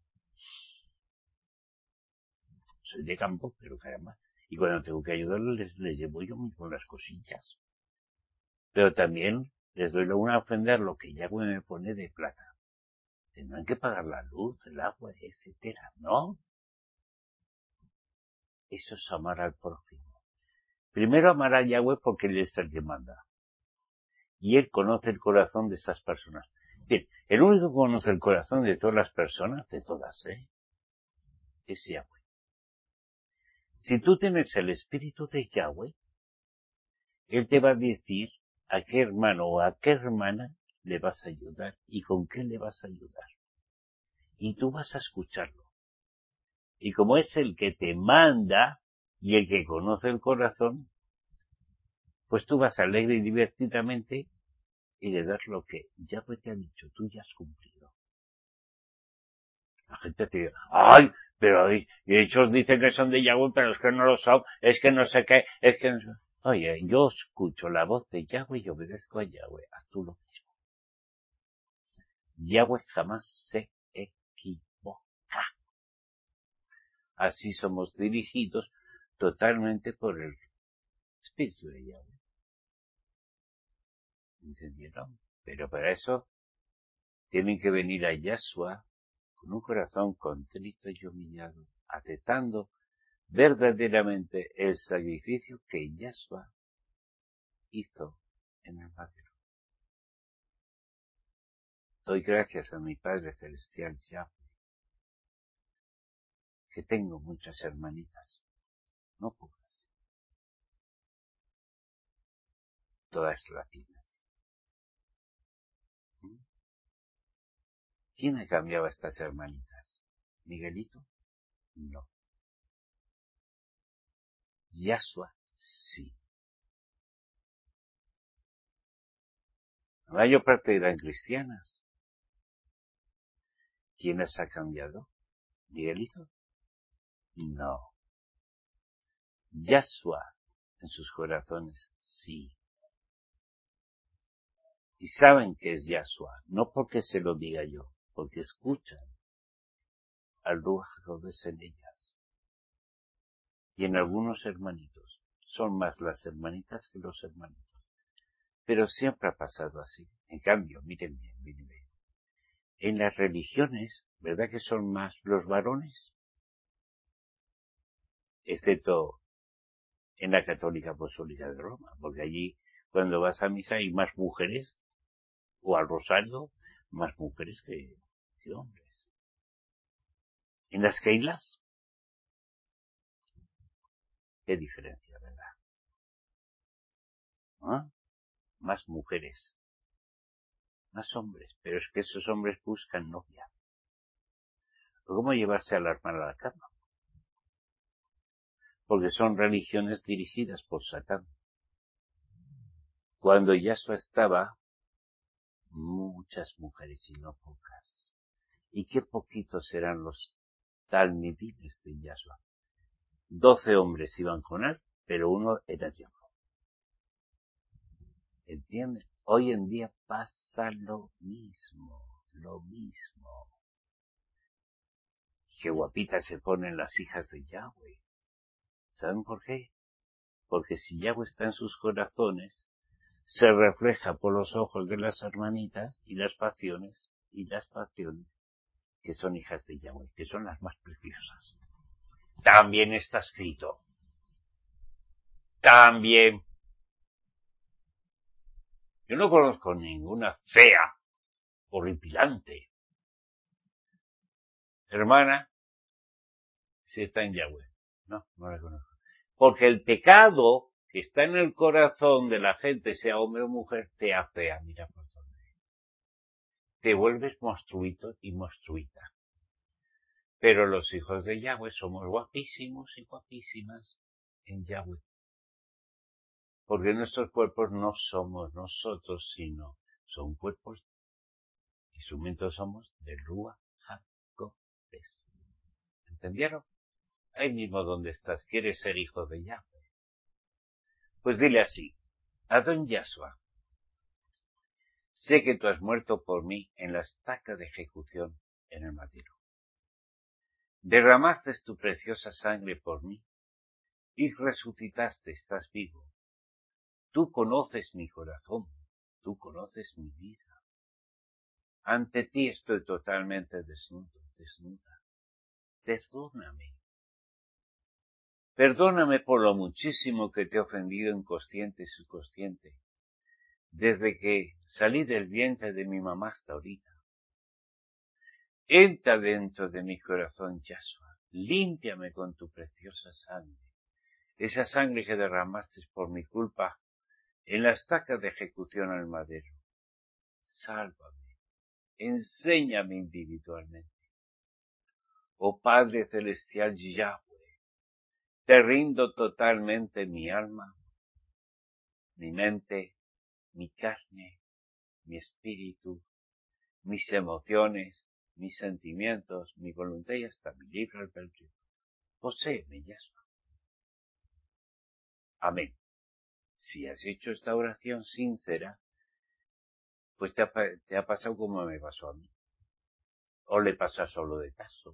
[SPEAKER 1] soy de campo, pero caramba. Y cuando tengo que ayudarles, les llevo yo mismo las cosillas. Pero también les doy una ofrenda lo que Yahweh me pone de plata. Tendrán que pagar la luz, el agua, etcétera, ¿no? Eso es amar al prójimo. Primero amar a Yahweh porque Él es el que manda. Y Él conoce el corazón de esas personas. Bien, el único que conoce el corazón de todas las personas, de todas, es Yahweh. Si tú tienes el espíritu de Yahweh, Él te va a decir a qué hermano o a qué hermana le vas a ayudar y con qué le vas a ayudar. Y tú vas a escucharlo. Y como es el que te manda y el que conoce el corazón, pues tú vas alegre y divertidamente y le das lo que Yahweh te ha dicho, tú ya has cumplido. La gente te dice, ¡ay! Pero ellos dicen que son de Yahweh, pero es que no lo son, es que no sé qué, es que no sé. Oye, yo escucho la voz de Yahweh y obedezco a Yahweh, haz tú lo mismo. Yahweh jamás se equivoca. Así somos dirigidos totalmente por el Espíritu de Yahweh. ¿Entendieron? Pero para eso tienen que venir a Yahshua con un corazón contrito y humillado, aceptando verdaderamente el sacrificio que Yahshua hizo en el madero. Doy gracias a mi Padre Celestial ya, que tengo muchas hermanitas, no pocas, todas latinas. ¿Quién ha cambiado a estas hermanitas? ¿Miguelito? No. Yasua, sí. La mayor parte eran cristianas. ¿Quién las ha cambiado? ¿Miguelito? No. Yasua, en sus corazones, sí. Y saben que es Yasua, no porque se lo diga yo, porque escuchan al Ruach HaKodesh en ellas. Y en algunos hermanitos, son más las hermanitas que los hermanitos. Pero siempre ha pasado así. En cambio, miren bien. En las religiones, ¿verdad que son más los varones? Excepto en la Católica Apostólica de Roma, porque allí, cuando vas a misa, hay más mujeres, o al rosario, más mujeres que hombres. En las keilas, qué diferencia, ¿verdad? ¿Ah? Más mujeres, más hombres, pero es que esos hombres buscan novia. ¿Cómo llevarse a la hermana a la cama? Porque son religiones dirigidas por Satán. Cuando Yahshua estaba, muchas mujeres y no pocas. Y qué poquitos eran los talmidines de Yahshua. 12 hombres iban con él, pero uno era diablo. ¿Entienden? Hoy en día pasa lo mismo. Qué guapitas se ponen las hijas de Yahweh. ¿Saben por qué? Porque si Yahweh está en sus corazones, se refleja por los ojos de las hermanitas y las facciones, que son hijas de Yahweh, que son las más preciosas. También está escrito. También. Yo no conozco ninguna fea, horripilante hermana si está en Yahweh. No la conozco. Porque el pecado que está en el corazón de la gente, sea hombre o mujer, te afea, mira por dónde. Te vuelves monstruito y monstruita. Pero los hijos de Yahweh somos guapísimos y guapísimas en Yahweh. Porque nuestros cuerpos no somos nosotros, sino son cuerpos, instrumentos somos del Ruach HaKodesh. ¿Entendieron? Ahí mismo donde estás, quieres ser hijo de Yahweh. Pues dile así, Adón Yahshua, sé que tú has muerto por mí en la estaca de ejecución en el madero. Derramaste tu preciosa sangre por mí y resucitaste, estás vivo. Tú conoces mi corazón, tú conoces mi vida. Ante ti estoy totalmente desnuda. Perdóname. Perdóname por lo muchísimo que te he ofendido inconsciente y subconsciente, desde que salí del vientre de mi mamá hasta ahorita. Entra dentro de mi corazón, Yahshua, límpiame con tu preciosa sangre, esa sangre que derramaste por mi culpa en la estaca de ejecución al madero. Sálvame, enséñame individualmente. Oh Padre Celestial Yahweh, te rindo totalmente mi alma, mi mente, mi carne, mi espíritu, mis emociones, mis sentimientos, mi voluntad y hasta mi libre albedrío. Poséeme, Yahshua. Amén. Si has hecho esta oración sincera, pues te ha pasado como me pasó a mí. O le pasa solo de tazo.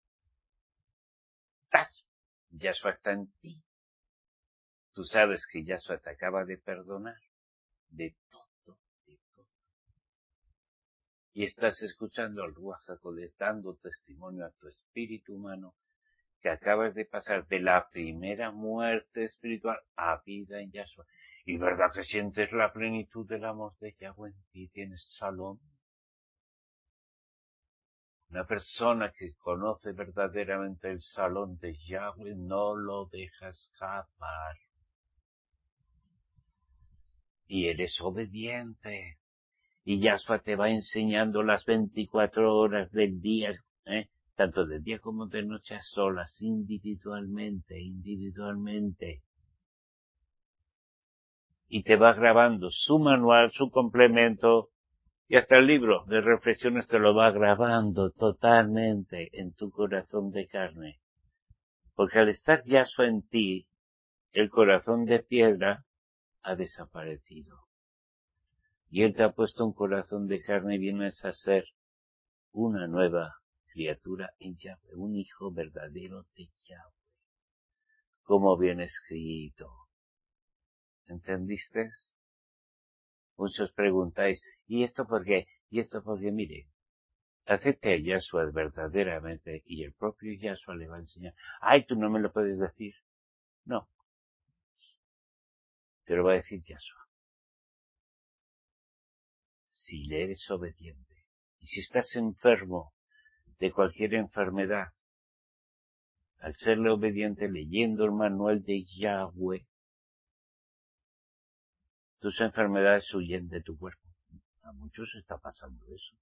[SPEAKER 1] ¡Tas! Yahshua está en ti. Tú sabes que Yahshua te acaba de perdonar de todo. Y estás escuchando al Ruach HaKodesh dando testimonio a tu espíritu humano que acabas de pasar de la primera muerte espiritual a vida en Yahshua. Y verdad que sientes la plenitud del amor de Yahweh y tienes salón. Una persona que conoce verdaderamente el salón de Yahweh no lo deja escapar. Y eres obediente. Y Yahshua te va enseñando las 24 horas del día, tanto de día como de noche a solas, individualmente. Y te va grabando su manual, su complemento, y hasta el libro de reflexiones te lo va grabando totalmente en tu corazón de carne. Porque al estar Yahshua en ti, el corazón de piedra ha desaparecido. Y Él te ha puesto un corazón de carne y vienes a ser una nueva criatura en Yahweh, un hijo verdadero de Yahweh, como viene escrito. ¿Entendiste? Muchos preguntáis, ¿y esto por qué? ¿Y esto por qué? Mire, acepte a Yahshua verdaderamente y el propio Yahshua le va a enseñar. ¡Ay, tú no me lo puedes decir! No, te lo va a decir Yahshua. Si le eres obediente y si estás enfermo de cualquier enfermedad, al serle obediente leyendo el manual de Yahweh, tus enfermedades huyen de tu cuerpo. A muchos está pasando eso.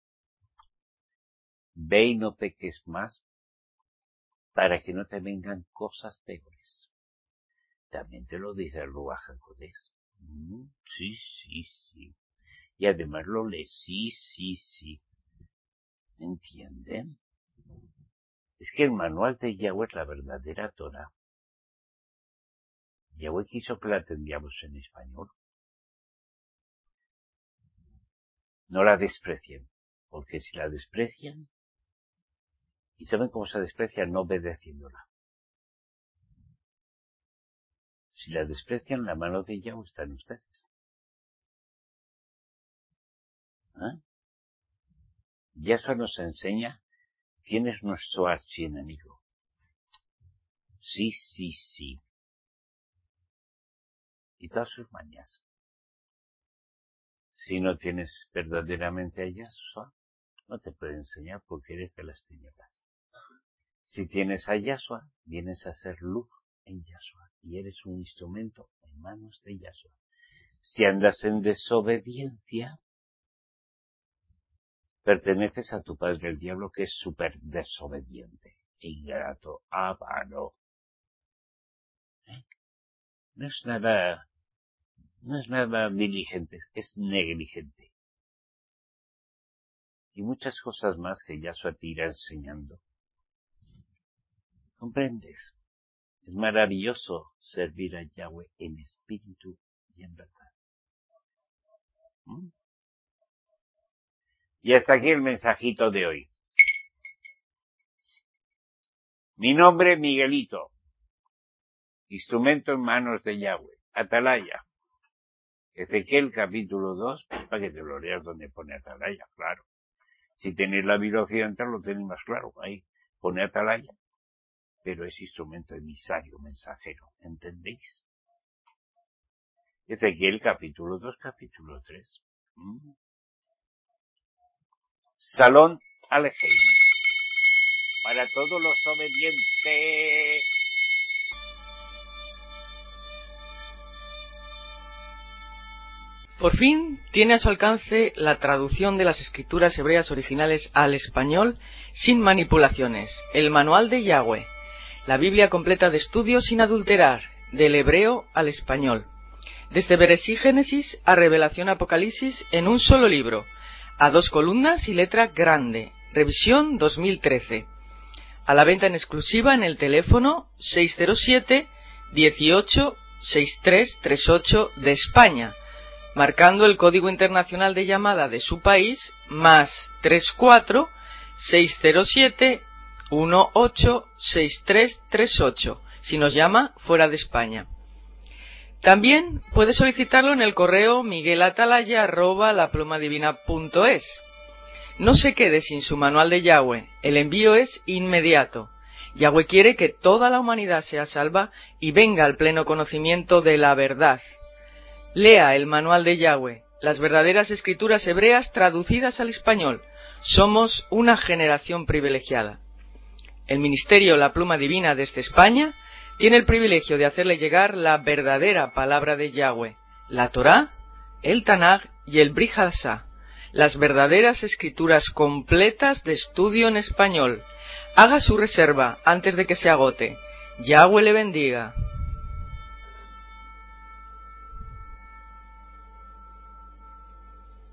[SPEAKER 1] Ve y no peques más para que no te vengan cosas peores. También te lo dice el Ruach HaKodesh. Sí. Y además lo lees, sí. ¿Entienden? Es que el manual de Yahweh es la verdadera Torah. Yahweh quiso que la tendríamos en español. No la desprecien, porque si la desprecian, ¿y saben cómo se desprecia? No obedeciéndola. Si la desprecian, la mano de Yahweh está en ustedes. Yahshua nos enseña quién es nuestro archienemigo. Sí. Y todas sus mañas. Si no tienes verdaderamente a Yahshua, no te puede enseñar porque eres de las tinieblas. Si tienes a Yahshua, vienes a ser luz en Yahshua y eres un instrumento en manos de Yahshua. Si andas en desobediencia, perteneces a tu padre el diablo, que es súper desobediente, ingrato, avaro. No es nada diligente, es negligente. Y muchas cosas más que Yahshua te irá enseñando. ¿Comprendes? Es maravilloso servir a Yahweh en espíritu y en verdad. Y hasta aquí el mensajito de hoy. Mi nombre, Miguelito. Instrumento en manos de Yahweh. Atalaya. Ezequiel capítulo 2, para que te lo leas donde pone Atalaya, claro. Si tenéis la Biblia occidental lo tenéis más claro. Ahí pone Atalaya. Pero es instrumento emisario, mensajero. ¿Entendéis? Ezequiel capítulo 2, capítulo 3. Salón Alejeim. Para todos los obedientes.
[SPEAKER 2] Por fin tiene a su alcance la traducción de las escrituras hebreas originales al español sin manipulaciones, el Manual de Yahweh, la Biblia completa de estudio sin adulterar, del hebreo al español, desde Bereshit Génesis a Revelación Apocalipsis en un solo libro, a 2 columnas y letra grande, revisión 2013, a la venta en exclusiva en el teléfono 607 18 6338 de España, marcando el código internacional de llamada de su país, más 34 607 18 6338, si nos llama fuera de España. También puede solicitarlo en el correo miguelatalaya@laplumadivina.es. No se quede sin su manual de Yahweh, el envío es inmediato. Yahweh quiere que toda la humanidad sea salva y venga al pleno conocimiento de la verdad. Lea el manual de Yahweh, las verdaderas escrituras hebreas traducidas al español, Somos una generación privilegiada. El Ministerio La Pluma Divina desde España tiene el privilegio de hacerle llegar la verdadera palabra de Yahweh, la Torá, el Tanaj y el Brit Hadashah, las verdaderas escrituras completas de estudio en español. Haga su reserva antes de que se agote. Yahweh le bendiga.